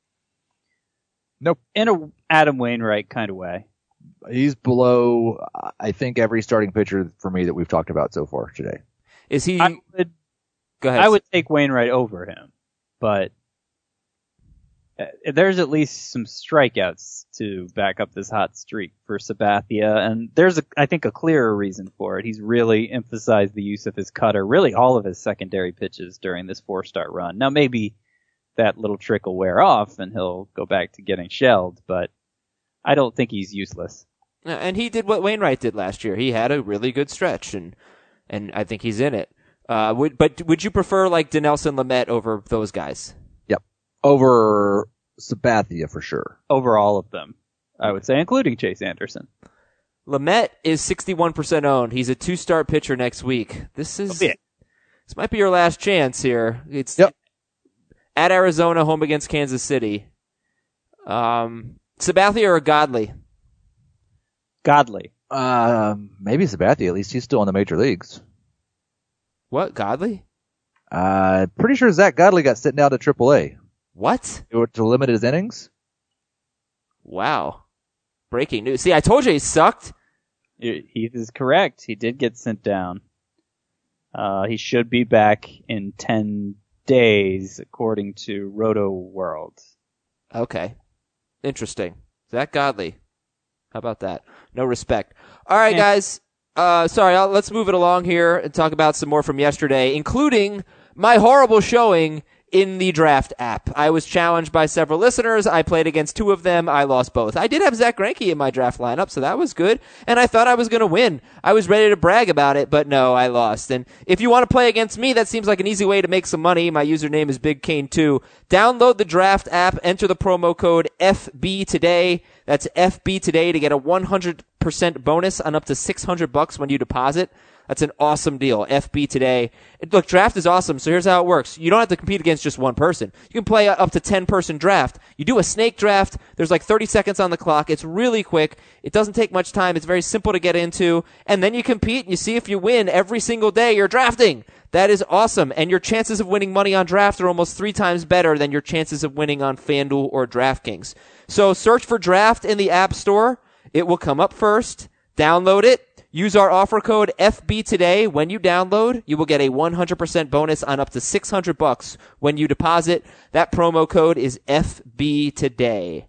Nope. In a Adam Wainwright kind of way. He's below, I think, every starting pitcher for me that we've talked about so far today. Is he? I would, Go ahead. I would take Wainwright over him, but uh, there's at least some strikeouts to back up this hot streak for Sabathia, and there's, a, I think, a clearer reason for it. He's really emphasized the use of his cutter, really all of his secondary pitches during this four-start run. Now, maybe that little trick will wear off, and he'll go back to getting shelled, but I don't think he's useless. And he did what Wainwright did last year. He had a really good stretch, and and I think he's in it. Uh, would, but would you prefer like Dinelson Lamet over those guys? Yep. Over Sabathia for sure. Over all of them, I would say, including Chase Anderson. Lamet is sixty-one percent owned. He's a two-start pitcher next week. This is Oh, yeah. this might be your last chance here. It's Yep. at Arizona, home against Kansas City. Um, Sabathia or Godley? Godley. Um, maybe Sabathia. At least he's still in the major leagues. What, Godley? Uh, pretty sure Zach Godley got sent down to triple A What? to limit his innings. Wow. Breaking news. See, I told you he sucked. Heath is correct. He did get sent down. Uh, he should be back in ten days, according to Roto World. Okay. Interesting. Zach Godley. How about that? No respect. All right, Yeah. guys. Uh, sorry, I'll, let's move it along here and talk about some more from yesterday, including my horrible showing in the draft app. I was challenged by several listeners. I played against two of them. I lost both. I did have Zach Greinke in my draft lineup, so that was good. And I thought I was going to win. I was ready to brag about it, but no, I lost. And if you want to play against me, that seems like an easy way to make some money. My username is Big Kane two. Download the draft app. Enter the promo code F B today. That's F B today to get a one hundred percent bonus on up to six hundred bucks when you deposit. That's an awesome deal. F B today. Look, draft is awesome. So here's how it works. You don't have to compete against just one person. You can play up to ten person draft. You do a snake draft. There's like thirty seconds on the clock. It's really quick. It doesn't take much time. It's very simple to get into. And then you compete and you see if you win every single day you're drafting. That is awesome. And your chances of winning money on draft are almost three times better than your chances of winning on FanDuel or DraftKings. So search for draft in the App Store. It will come up first. Download it. Use our offer code F B today. When you download, you will get a one hundred percent bonus on up to six hundred bucks when you deposit. That promo code is F B today.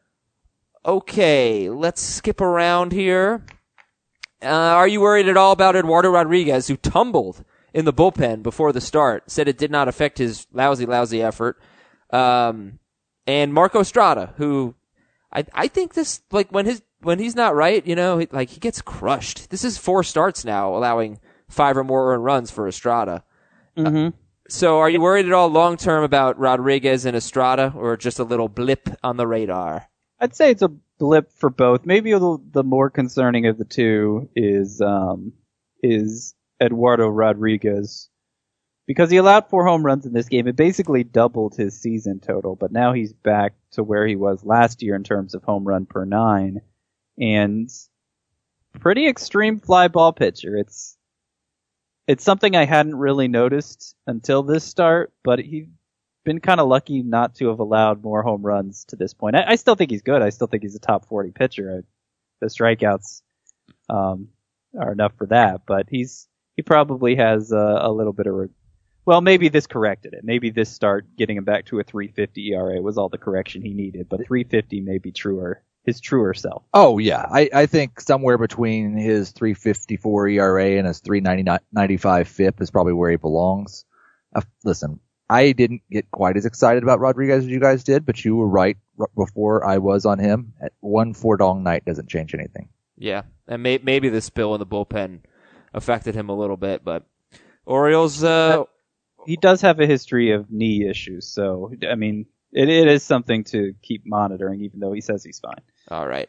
Okay, let's skip around here. Uh, are you worried at all about Eduardo Rodriguez, who tumbled in the bullpen before the start? Said it did not affect his lousy, lousy effort. Um, and Marco Estrada, who I I think this, like, when his when he's not right, you know, he, like, he gets crushed. This is four starts now, allowing five or more earned runs for Estrada. Mm-hmm. Uh, so are you worried at all long term about Rodriguez and Estrada, or just a little blip on the radar? I'd say it's a blip for both. Maybe the, the more concerning of the two is um, is Eduardo Rodriguez, because he allowed four home runs in this game. It basically doubled his season total, but now he's back to where he was last year in terms of home run per nine, and pretty extreme fly ball pitcher. It's it's something I hadn't really noticed until this start, but he's been kind of lucky not to have allowed more home runs to this point. I, I still think he's good. I still think he's a top forty pitcher. I, the strikeouts um, are enough for that, but he's he probably has uh, a little bit of. Re- well, maybe this corrected it. Maybe this start getting him back to a three fifty E R A was all the correction he needed. But three fifty may be truer, his truer self. Oh yeah, I, I think somewhere between his three fifty-four E R A and his three ninety-five F I P is probably where he belongs. Uh, listen, I didn't get quite as excited about Rodriguez as you guys did, but you were right r- before I was on him. At one four dong night doesn't change anything. Yeah, and may- maybe the spill in the bullpen affected him a little bit, but Orioles. Uh, he does have a history of knee issues, so I mean, it, it is something to keep monitoring, even though he says he's fine. All right,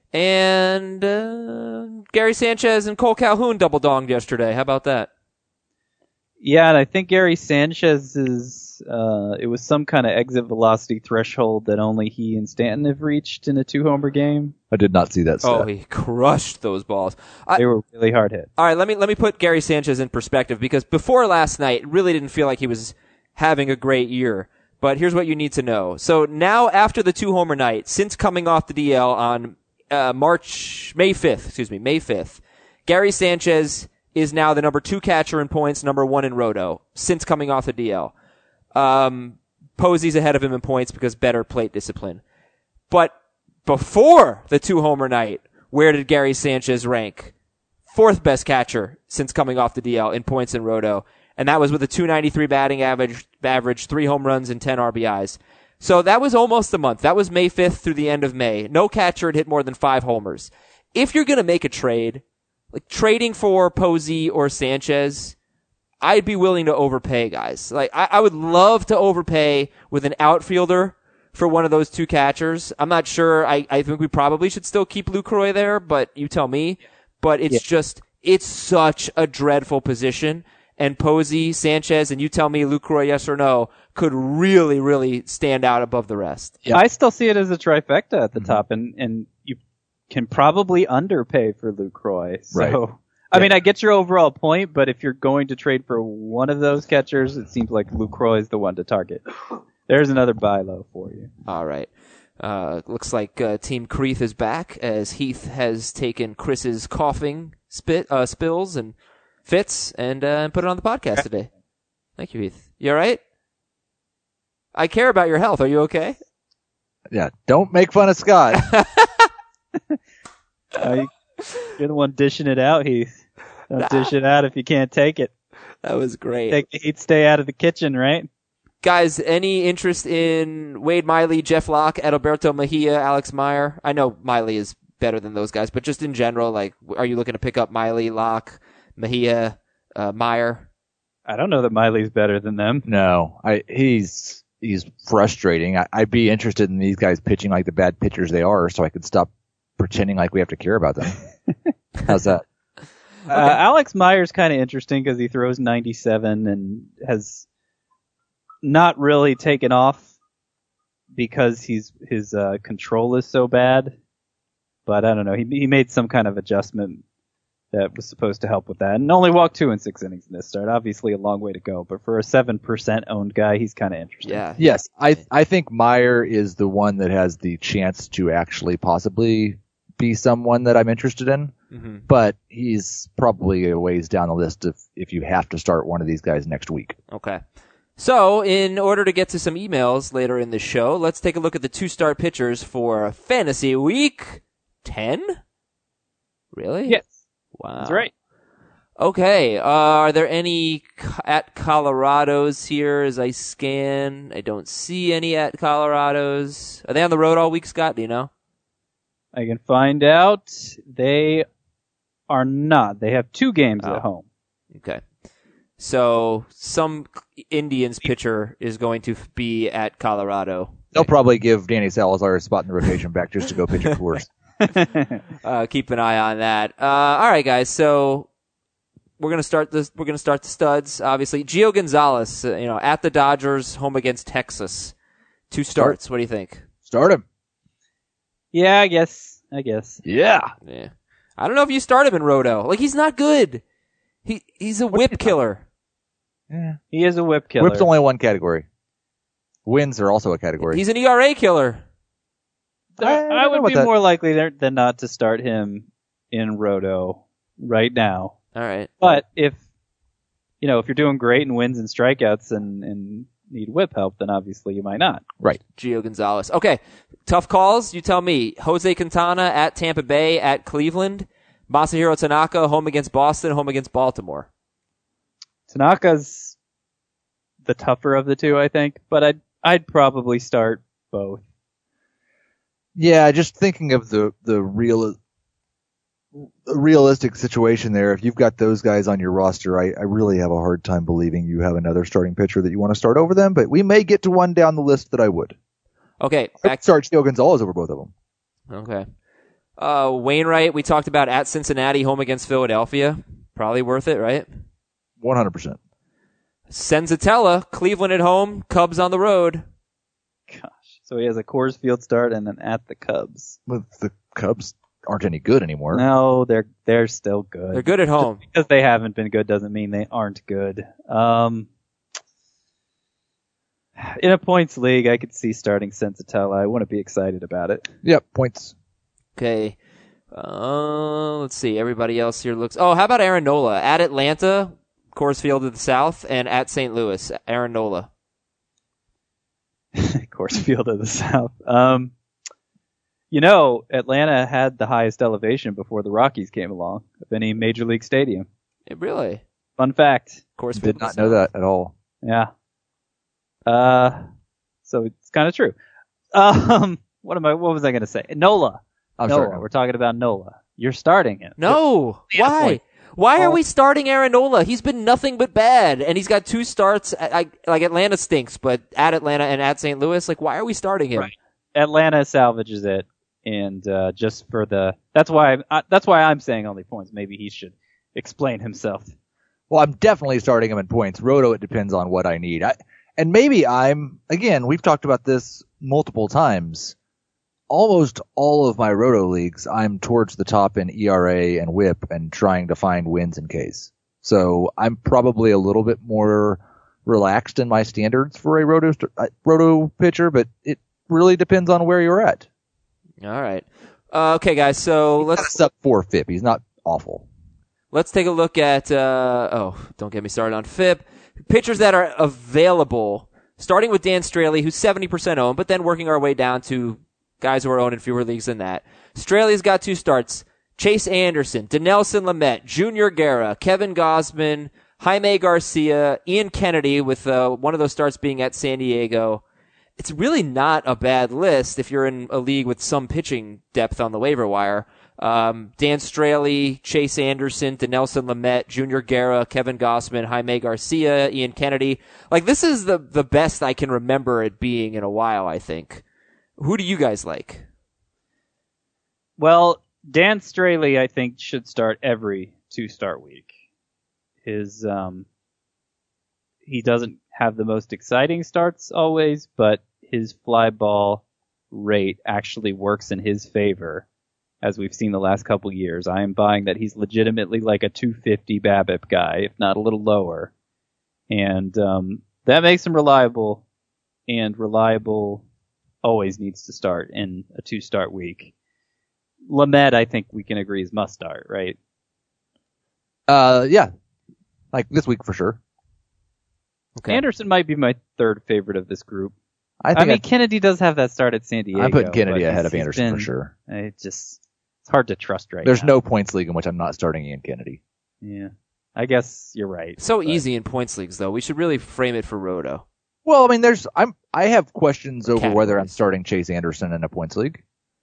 and uh, Gary Sanchez and Cole Calhoun double donged yesterday. How about that? Yeah, and I think Gary Sanchez's, uh, it was some kind of exit velocity threshold that only he and Stanton have reached in a two-homer game. I did not see that stat. Oh, he crushed those balls. I, they were really hard hit. All right, let me let me put Gary Sanchez in perspective, because before last night, it really didn't feel like he was having a great year. But here's what you need to know. So now, after the two-homer night, since coming off the D L on uh, March, May fifth, excuse me, May fifth, Gary Sanchez is now the number two catcher in points, number one in roto, since coming off the D L. Um, Posey's ahead of him in points because better plate discipline. But before the two-homer night, where did Gary Sanchez rank? Fourth best catcher since coming off the D L in points in roto. And that was with a two ninety-three batting average, average, three home runs and ten R B Is. So that was almost a month. That was May fifth through the end of May. No catcher had hit more than five homers. If you're going to make a trade, like trading for Posey or Sanchez, I'd be willing to overpay, guys. Like, I, I would love to overpay with an outfielder for one of those two catchers. I'm not sure. I, I think we probably should still keep Lucroy there, but you tell me. But it's yeah. just, it's such a dreadful position. And Posey, Sanchez, and you tell me Lucroy, yes or no, could really, really stand out above the rest. Yeah. I still see it as a trifecta at the mm-hmm. top, and, and you can probably underpay for Lucroy. So, right. I yeah. mean, I get your overall point, but if you're going to trade for one of those catchers, it seems like Lucroy is the one to target. There's another buy low for you. All right. Uh, looks like uh, Team Creeth is back, as Heath has taken Chris's coughing spit uh, spills and fits and uh, put it on the podcast today. Thank you, Heath. You all right? I care about your health. Are you okay? Yeah. Don't make fun of Scott. uh, you're the one dishing it out, Heath. Don't dish it out if you can't take it. That was great. Take the heat, stay out of the kitchen, right? Guys, any interest in Wade Miley, Jeff Locke, Adalberto Mejia, Alex Meyer? I know Miley is better than those guys, but just in general, like, are you looking to pick up Miley, Locke, Mejia, uh, Meyer? I don't know that Miley's better than them. No, I he's he's frustrating. I, I'd be interested in these guys pitching like the bad pitchers they are, so I could stop pretending like we have to care about them. How's that? Uh, okay. Alex Meyer's kind of interesting because he throws ninety-seven and has not really taken off because he's his uh, control is so bad. But I don't know. He he made some kind of adjustment that was supposed to help with that, and only walked two in six innings in this start. Obviously, a long way to go, but for a seven percent owned guy, he's kind of interesting. Yeah. Yes, I I think Meyer is the one that has the chance to actually possibly be someone that I'm interested in. Mm-hmm. But he's probably a ways down the list if if you have to start one of these guys next week. Okay. So, in order to get to some emails later in the show, let's take a look at the two-start pitchers for Fantasy Week ten. Really? Yes. Wow. That's right. Okay. Uh, are there any at Colorados here as I scan? I don't see any at Colorados. Are they on the road all week, Scott? Do you know? I can find out. They are not. They have two games oh. at home. Okay. So some Indians pitcher is going to be at Colorado. They'll probably give Danny Salazar a spot in the rotation back just to go pitch at Coors. uh, keep an eye on that. Uh, all right, guys. So we're gonna start this. We're gonna start the studs. Obviously, Gio Gonzalez. Uh, you know, at the Dodgers, home against Texas. Two starts. Start. What do you think? Start him. Yeah, I guess. I guess. Yeah. Yeah. I don't know if you start him in Roto. Like, he's not good. He he's a whip killer. Yeah, he is a whip killer. Whip's only one category. Wins are also a category. He's an E R A killer. I, I, I would be that. more likely there, than not to start him in Roto right now. All right. But if you know, if you're doing great in wins and strikeouts and, and need whip help, then obviously you might not. Right. Gio Gonzalez. Okay. Tough calls. You tell me. Jose Quintana at Tampa Bay, at Cleveland. Masahiro Tanaka, home against Boston, home against Baltimore. Tanaka's the tougher of the two, I think, but I'd, I'd probably start both. Yeah, just thinking of the, the real, realistic situation there. If you've got those guys on your roster, I, I really have a hard time believing you have another starting pitcher that you want to start over them, but we may get to one down the list that I would. Okay. I'd start Gio Gonzalez over both of them. Okay. Uh, Wainwright, we talked about at Cincinnati, home against Philadelphia. Probably worth it, right? one hundred percent. Senzatella, Cleveland at home, Cubs on the road. Gosh. So he has a Coors Field start and then at the Cubs. Well, the Cubs aren't any good anymore. No, they're they're still good. They're good at home. Just because they haven't been good doesn't mean they aren't good. Um, in a points league, I could see starting Senzatella. I wouldn't be excited about it. Yep, points. Okay. Uh, let's see. Everybody else here looks... Oh, how about Aaron Nola? At Atlanta, Coors Field to the south, and at Saint Louis, Aaron Nola. Coors Field to the south. Um, you know, Atlanta had the highest elevation before the Rockies came along of any major league stadium. It really? Fun fact. Coors Field Did not know that at all. Yeah. Uh, so it's kind of true. Um, what am I? What was I going to say? Nola. I'm Nola. sorry. We're talking about Nola. You're starting him. No. Yeah, Why? point. Why are Oh. we starting Aaron Nola? He's been nothing but bad, and he's got two starts. At, I, like Atlanta stinks, but at Atlanta and at Saint Louis, like why are we starting him? Right. Atlanta salvages it, and uh, just for the that's why I, that's why I'm saying only points. Maybe he should explain himself. Well, I'm definitely starting him in points. Roto, it depends on what I need. I, and maybe I'm, again, we've talked about this multiple times. Almost all of my Roto leagues, I'm towards the top in E R A and whip and trying to find wins in case. So I'm probably a little bit more relaxed in my standards for a Roto, uh, Roto pitcher, but it really depends on where you're at. All right. Uh, okay, guys. So let's That's up four F I P. He's not awful. let's take a look at. Uh, oh, don't get me started on F I P. Pitchers that are available. Starting with Dan Straley, who's seventy percent owned, but then working our way down to guys who are owned in fewer leagues than that. Straley's got two starts. Chase Anderson, Dinelson Lamet, Junior Guerra, Kevin Gausman, Jaime Garcia, Ian Kennedy, with uh, one of those starts being at San Diego. It's really not a bad list if you're in a league with some pitching depth on the waiver wire. Um, Dan Straley, Chase Anderson, Dinelson Lamet, Junior Guerra, Kevin Gausman, Jaime Garcia, Ian Kennedy. Like, this is the, the best I can remember it being in a while, I think. Who do you guys like? Well, Dan Straley, I think, should start every two-start week. His um, he doesn't have the most exciting starts always, but his fly ball rate actually works in his favor, as we've seen the last couple years. I am buying that he's legitimately like a two fifty BABIP guy, if not a little lower, and um, that makes him reliable, and reliable always needs to start in a two-start week. Lamet, I think we can agree, is must start, right? Uh, yeah. Like this week for sure. Okay. Anderson might be my third favorite of this group. I I, think mean, I, Kennedy does have that start at San Diego. I'm putting Kennedy but ahead of he's Anderson been- for sure. It just it's hard to trust right There's now. no points league in which I'm not starting Ian Kennedy. Yeah, I guess you're right. So but- easy in points leagues, though. We should really frame it for Roto. Well, I mean, there's I'm I have questions over whether I'm Categories. starting Chase Anderson in a points league.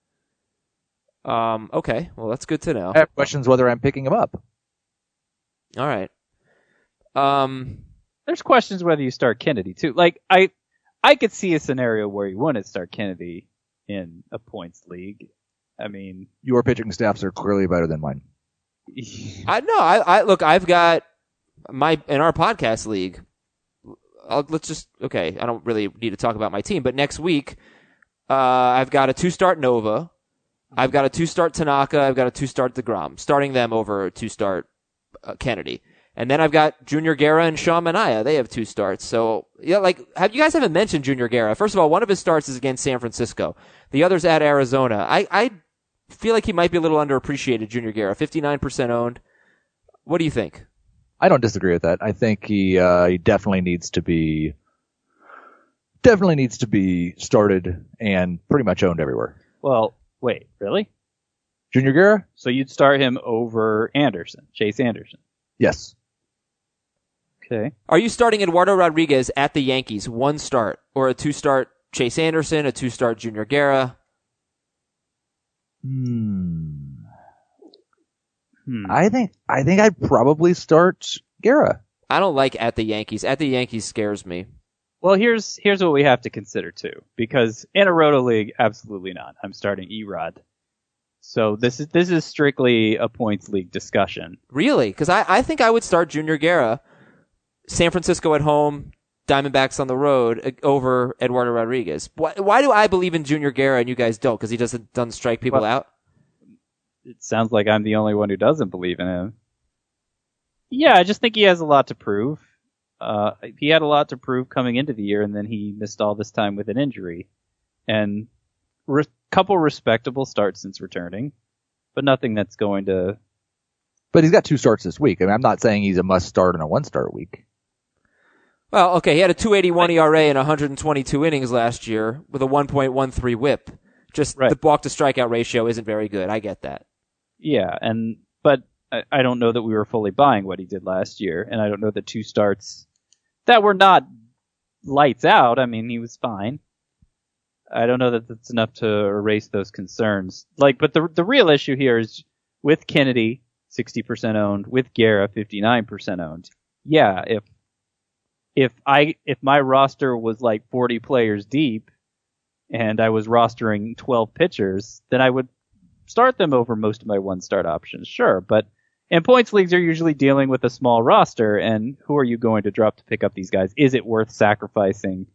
Um, okay. Well, that's good to know. I have questions whether I'm picking him up. All right. Um, There's questions whether you start Kennedy too. Like I, I could see a scenario where you wouldn't start Kennedy in a points league. I mean, Your pitching staffs are clearly better than mine. I no, I, I look. I've got my in our podcast league. I'll, let's just okay. I don't really need to talk about my team, but next week, uh, I've got a two-start Nova. I've got a two-start Tanaka. I've got a two-start DeGrom. Starting them over two-start uh, Kennedy. And then I've got Junior Guerra and Sean Manaea. They have two starts. So, yeah, like, have you guys haven't mentioned Junior Guerra? First of all, one of his starts is against San Francisco. The other's at Arizona. I, I feel like he might be a little underappreciated, Junior Guerra. fifty-nine percent owned. What do you think? I don't disagree with that. I think he uh, he definitely needs to be definitely needs to be started and pretty much owned everywhere. Well, wait, really? Junior Guerra? So you'd start him over Anderson, Chase Anderson? Yes. Okay. Are you starting Eduardo Rodriguez at the Yankees, one start, or a two-start Chase Anderson, a two-start Junior Guerra? Hmm. Hmm. I think I think I'd probably start Guerra. I don't like at the Yankees. At the Yankees scares me. Well, here's here's what we have to consider too, because in a Roto League, absolutely not. I'm starting Erod. So this is this is strictly a points league discussion. Really? Because I, I think I would start Junior Guerra, San Francisco at home, Diamondbacks on the road, uh, over Eduardo Rodriguez. Why, why do I believe in Junior Guerra and you guys don't? Because he doesn't doesn't strike people Well, out? It sounds like I'm the only one who doesn't believe in him. Yeah, I just think he has a lot to prove. Uh, he had a lot to prove coming into the year, and then he missed all this time with an injury. And re- couple respectable starts since returning, but nothing that's going to... But he's got two starts this week. I mean, I'm not saying he's a must start in a one start week. Well, okay, he had a two eighty-one E R A in one hundred twenty-two innings last year with a one point one three whip. Just Right. the walk to strikeout ratio isn't very good. I get that. Yeah, and but I, I don't know that we were fully buying what he did last year, and I don't know that two starts that were not lights out. I mean, he was fine. I don't know that that's enough to erase those concerns. Like, but the the real issue here is with Kennedy, sixty percent owned, with Guerra, fifty-nine percent owned. Yeah, if if I if my roster was like forty players deep, and I was rostering twelve pitchers, then I would start them over most of my one-start options, sure. But in points leagues, you're usually dealing with a small roster, and who are you going to drop to pick up these guys? Is it worth sacrificing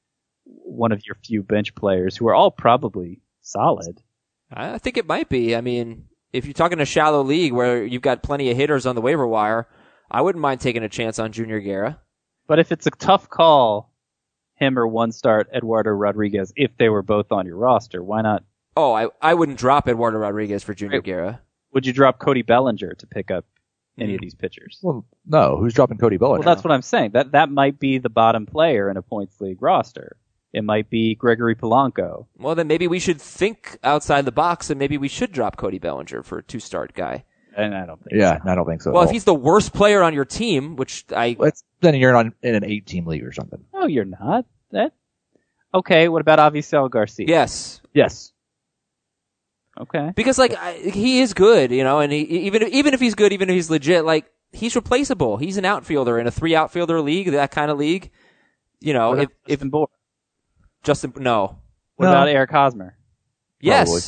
one of your few bench players who are all probably solid? I think it might be. I mean, if you're talking a shallow league where you've got plenty of hitters on the waiver wire, I wouldn't mind taking a chance on Junior Guerra. But if it's a tough call, him or one-start Eduardo Rodriguez, if they were both on your roster, why not? Oh, I I wouldn't drop Eduardo Rodriguez for Junior Right. Guerra. Would you drop Cody Bellinger to pick up any of these pitchers? Well, no. Who's dropping Cody Bellinger? Well, that's what I'm saying. That that might be the bottom player in a points league roster. It might be Gregory Polanco. Well, then maybe we should think outside the box and maybe we should drop Cody Bellinger for a two-start guy. And I don't think Yeah, so. I don't think so. Well, at if all. he's the worst player on your team, which I... Well, it's, then you're on in an eight-team league or something. No, you're not. That Okay, what about Avisail Garcia? Yes. Yes. Okay. Because, like, I, he is good, you know, and he, even, even if he's good, even if he's legit, like, he's replaceable. He's an outfielder in a three-outfielder league, that kind of league. You know, What if... about if Justin Bohr? Justin... No. What No. about Eric Hosmer? Yes. Probably.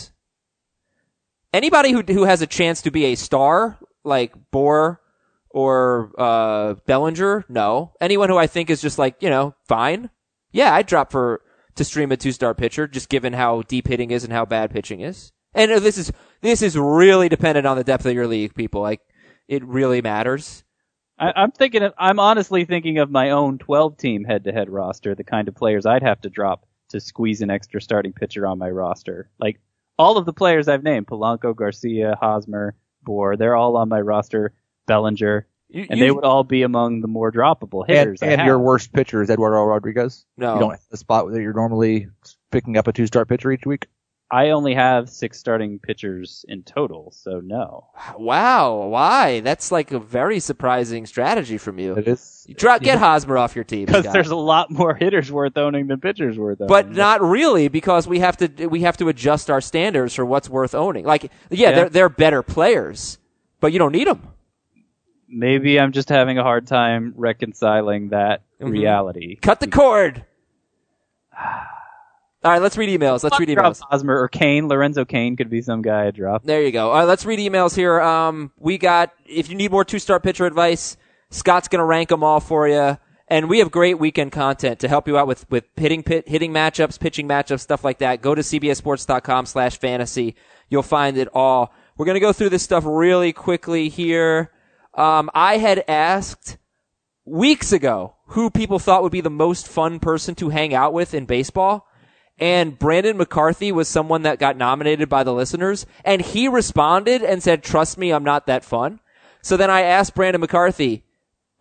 Anybody who who has a chance to be a star, like Bohr or uh, Bellinger, no. Anyone who I think is just like, you know, fine. Yeah, I'd drop for to stream a two-star pitcher, just given how deep hitting is and how bad pitching is. And uh, this is this is really dependent on the depth of your league, people. Like, it really matters. I, I'm thinking of, I'm honestly thinking of my own twelve-team head-to-head roster, the kind of players I'd have to drop to squeeze an extra starting pitcher on my roster. Like, all of the players I've named, Polanco, Garcia, Hosmer, Bohr, they're all on my roster, Bellinger, You, and you- they would all be among the more droppable hitters. And, I and have. your worst pitcher is Eduardo Rodriguez? No. You don't have a spot that you're normally picking up a two-start pitcher each week? I only have six starting pitchers in total, so no. Wow, why? That's like a very surprising strategy from you. It is. You drop, get Hosmer off your team. Because Scott. there's a lot more hitters worth owning than pitchers worth owning. But not really, because we have to we have to adjust our standards for what's worth owning. Like, yeah, Yeah. they're they're better players, but you don't need them. Maybe I'm just having a hard time reconciling that Mhm. reality. Cut the cord. All right, let's read emails. Let's read Drop emails. Hosmer or Kane. Lorenzo Kane could be some guy I drop. There you go. All right, let's read emails here. Um, we got, if you need more two-star pitcher advice, Scott's going to rank them all for you. And we have great weekend content to help you out with, with hitting, pit, hitting matchups, pitching matchups, stuff like that. Go to cbssports.com slash fantasy. You'll find it all. We're going to go through this stuff really quickly here. Um, I had asked weeks ago who people thought would be the most fun person to hang out with in baseball. And Brandon McCarthy was someone that got nominated by the listeners, and he responded and said, trust me, I'm not that fun. So then I asked Brandon McCarthy,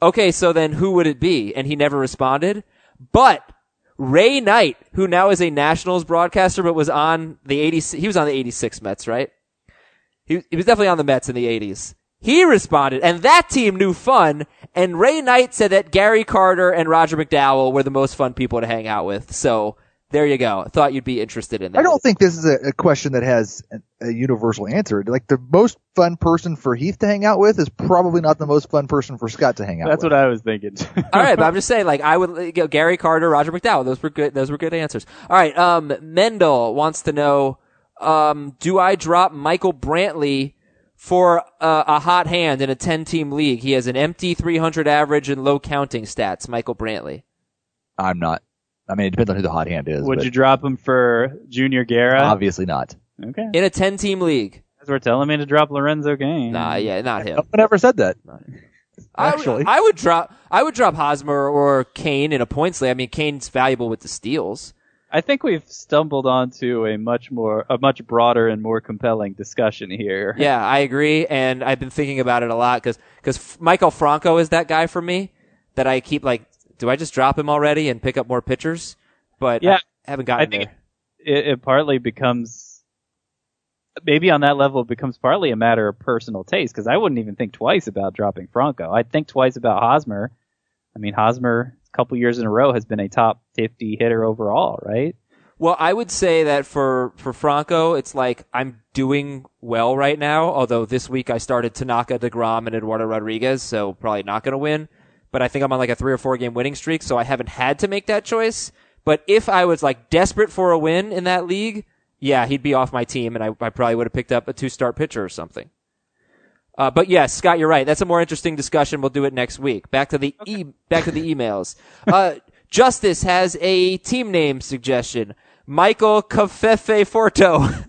Okay, so then who would it be? And he never responded. But Ray Knight, who now is a Nationals broadcaster, but was on the eighty, he was on the eighty-six Mets, right? He, he was definitely on the Mets in the eighties. He responded, and that team knew fun, and Ray Knight said that Gary Carter and Roger McDowell were the most fun people to hang out with. So there you go. Thought you'd be interested in that. I don't think this is a, a question that has a, a universal answer. Like, the most fun person for Heath to hang out with is probably not the most fun person for Scott to hang out That's with. what I was thinking. All right, but I'm just saying, like, I would, you know, Gary Carter, Roger McDowell, those were good, those were good answers. All right, um, Mendel wants to know, um, do I drop Michael Brantley for uh, a hot hand in a ten-team league? He has an empty three hundred average and low counting stats, Michael Brantley. I'm not. I mean, it depends on who the hot hand is. Would but you drop him for Junior Guerra? Obviously not. Okay. In a ten-team league. Guys were telling me to drop Lorenzo Gain. Nah, yeah, not him. No one ever said that. I would, Actually. I would drop, I would drop Hosmer or Kane in a points league. I mean, Kane's valuable with the steals. I think we've stumbled onto a much more, a much broader and more compelling discussion here. Yeah, I agree, and I've been thinking about it a lot because because Michael Franco is that guy for me that I keep like, do I just drop him already and pick up more pitchers? But Yeah, I haven't gotten I think there. it, it partly becomes, maybe on that level, it becomes partly a matter of personal taste, because I wouldn't even think twice about dropping Franco. I'd think twice about Hosmer. I mean, Hosmer, a couple years in a row, has been a top fifty hitter overall, right? Well, I would say that for, for Franco, it's like I'm doing well right now, although this week I started Tanaka, DeGrom, and Eduardo Rodriguez, so probably not going to win. But I think I'm on like a three or four game winning streak, so I haven't had to make that choice. But if I was like desperate for a win in that league, yeah, he'd be off my team, and I, I probably would have picked up a two-start pitcher or something. Uh, but yes, Scott, you're right. That's a more interesting discussion. We'll do it next week. Back to the e- back to the emails. Uh, Justice has a team name suggestion. Michael Cafefe Forto.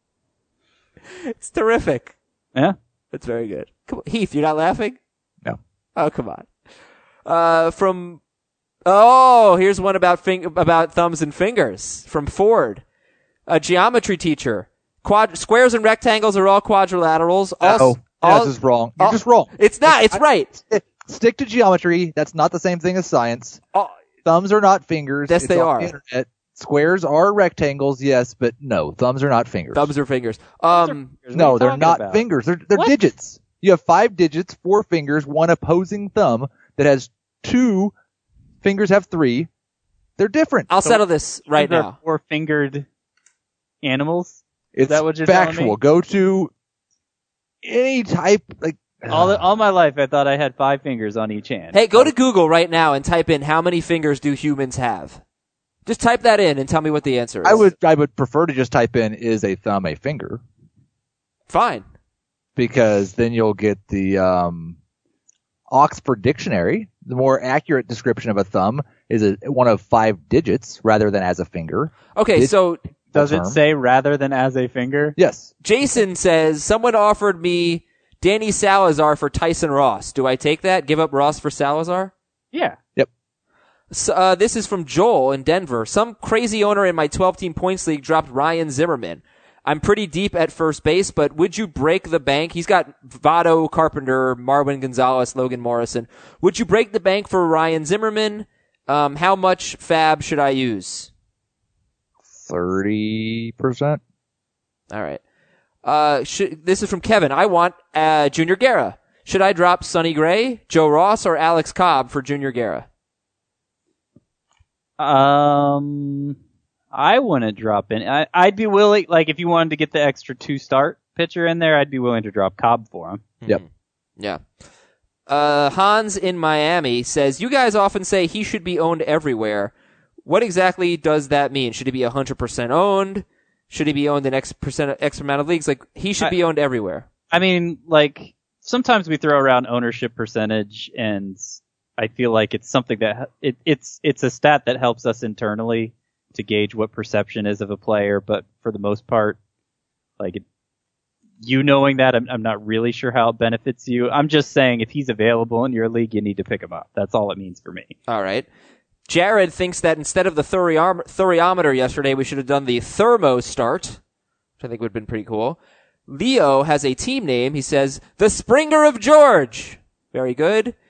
It's terrific. Yeah. That's very good. Come on. Heath, you're not laughing? No. Oh, come on. Uh, from, oh, here's one about fing- about thumbs and fingers from Ford. A geometry teacher. Quad- squares and rectangles are all quadrilaterals. All, Oh, all, this is wrong. You're all- just wrong. It's not, it's right. Stick to geometry. That's not the same thing as science. Oh, Thumbs are not fingers. Yes, It's they on are. the internet. Squares are rectangles, yes, but no, thumbs are not fingers. thumbs or fingers. Um, What are no, you they're talking not about? fingers. They're they're What? digits. You have five digits, four fingers, one opposing thumb that has two fingers have three. They're different. I'll So- settle this right These are now. Four-fingered animals. It's that what you're telling factual. me? Go to any type like All the, all my life, I thought I had five fingers on each hand. Hey, go to Google right now and type in how many fingers do humans have. Just type that in and tell me what the answer is. I would I would prefer to just type in is a thumb a finger, Fine. because then you'll get the um, Oxford Dictionary. The more accurate description of a thumb is a, one of five digits rather than as a finger. Okay, Did- so Does it term. say rather than as a finger? Yes. Jason says, someone offered me Danny Salazar for Tyson Ross. Do I take that? Give up Ross for Salazar? Yeah. So, uh, this is from Joel in Denver. Some crazy owner in my twelve-team points league dropped Ryan Zimmerman. I'm pretty deep at first base, but would you break the bank? He's got Votto, Carpenter, Marwin Gonzalez, Logan Morrison. Would you break the bank for Ryan Zimmerman? Um, how much fab should I use? Thirty percent. All right. Uh, should, this is from Kevin. I want uh, Junior Guerra. Should I drop Sonny Gray, Joe Ross, or Alex Cobb for Junior Guerra? Um, I wouldn't drop in. I, I'd be willing, like, if you wanted to get the extra two start pitcher in there, I'd be willing to drop Cobb for him. Yep. Yeah. Uh, Hans in Miami says, you guys often say he should be owned everywhere. What exactly does that mean? Should he be one hundred percent owned? Should he be owned in X percent, X amount of leagues? Like, he should I- be owned everywhere. I mean, like, sometimes we throw around ownership percentage, and I feel like it's something that it, it's it's a stat that helps us internally to gauge what perception is of a player. But for the most part, like it, you knowing that, I'm, I'm not really sure how it benefits you. I'm just saying if he's available in your league, you need to pick him up. That's all it means for me. All right. Jared thinks that instead of the thuriom- thuriometer yesterday, we should have done the thermo start, which I think would have been pretty cool. Leo has a team name. He says, the Springer of George. Very good.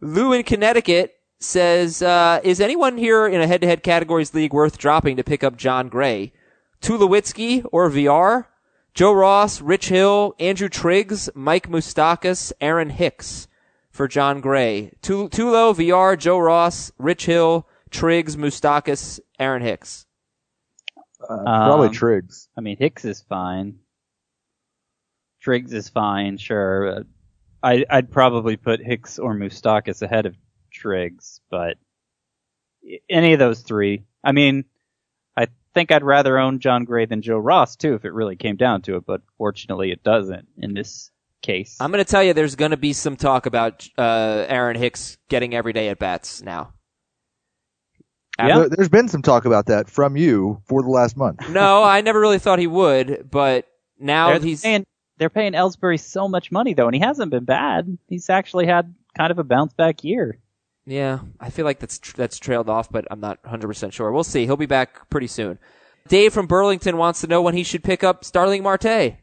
Lou in Connecticut says, uh, is anyone here in a head-to-head categories league worth dropping to pick up John Gray? Tulowitzki or V R? Joe Ross, Rich Hill, Andrew Triggs, Mike Moustakas, Aaron Hicks for John Gray. Tulo, V R, Joe Ross, Rich Hill, Triggs, Moustakas, Aaron Hicks. Uh, probably Um, Triggs. I mean, Hicks is fine. Triggs is fine, sure. Uh, I, I'd probably put Hicks or Moustakas ahead of Triggs, but any of those three. I mean, I think I'd rather own John Gray than Joe Ross, too, if it really came down to it, but fortunately it doesn't in this case. I'm going to tell you there's going to be some talk about uh, Aaron Hicks getting everyday at-bats now. Yeah. There- There's been some talk about that from you for the last month. No, I never really thought he would, but now They're he's... paying, they're paying Ellsbury so much money, though, and he hasn't been bad. He's actually had kind of a bounce-back year. Yeah, I feel like that's tr- that's trailed off, but I'm not one hundred percent sure. We'll see. He'll be back pretty soon. Dave from Burlington wants to know when he should pick up Starling Marte.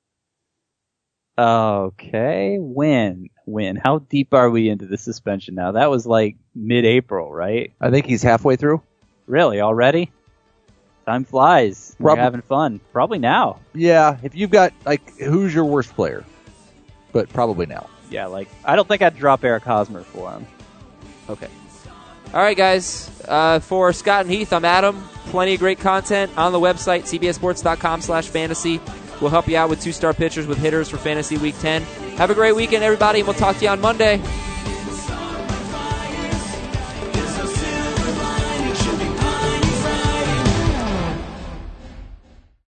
Okay, when? When? How deep are we into the suspension now? That was like mid-April, right? I think he's halfway through. Really? Already? Time flies. We're Prob- having fun. Probably now. Yeah, if you've got, like, who's your worst player? But probably now. Yeah, like, I don't think I'd drop Eric Hosmer for him. Okay. All right, guys. Uh, for Scott and Heath, I'm Adam. Plenty of great content on the website, c b s sports dot com slash fantasy. We'll help you out with two-star pitchers with hitters for Fantasy Week ten. Have a great weekend, everybody, and we'll talk to you on Monday.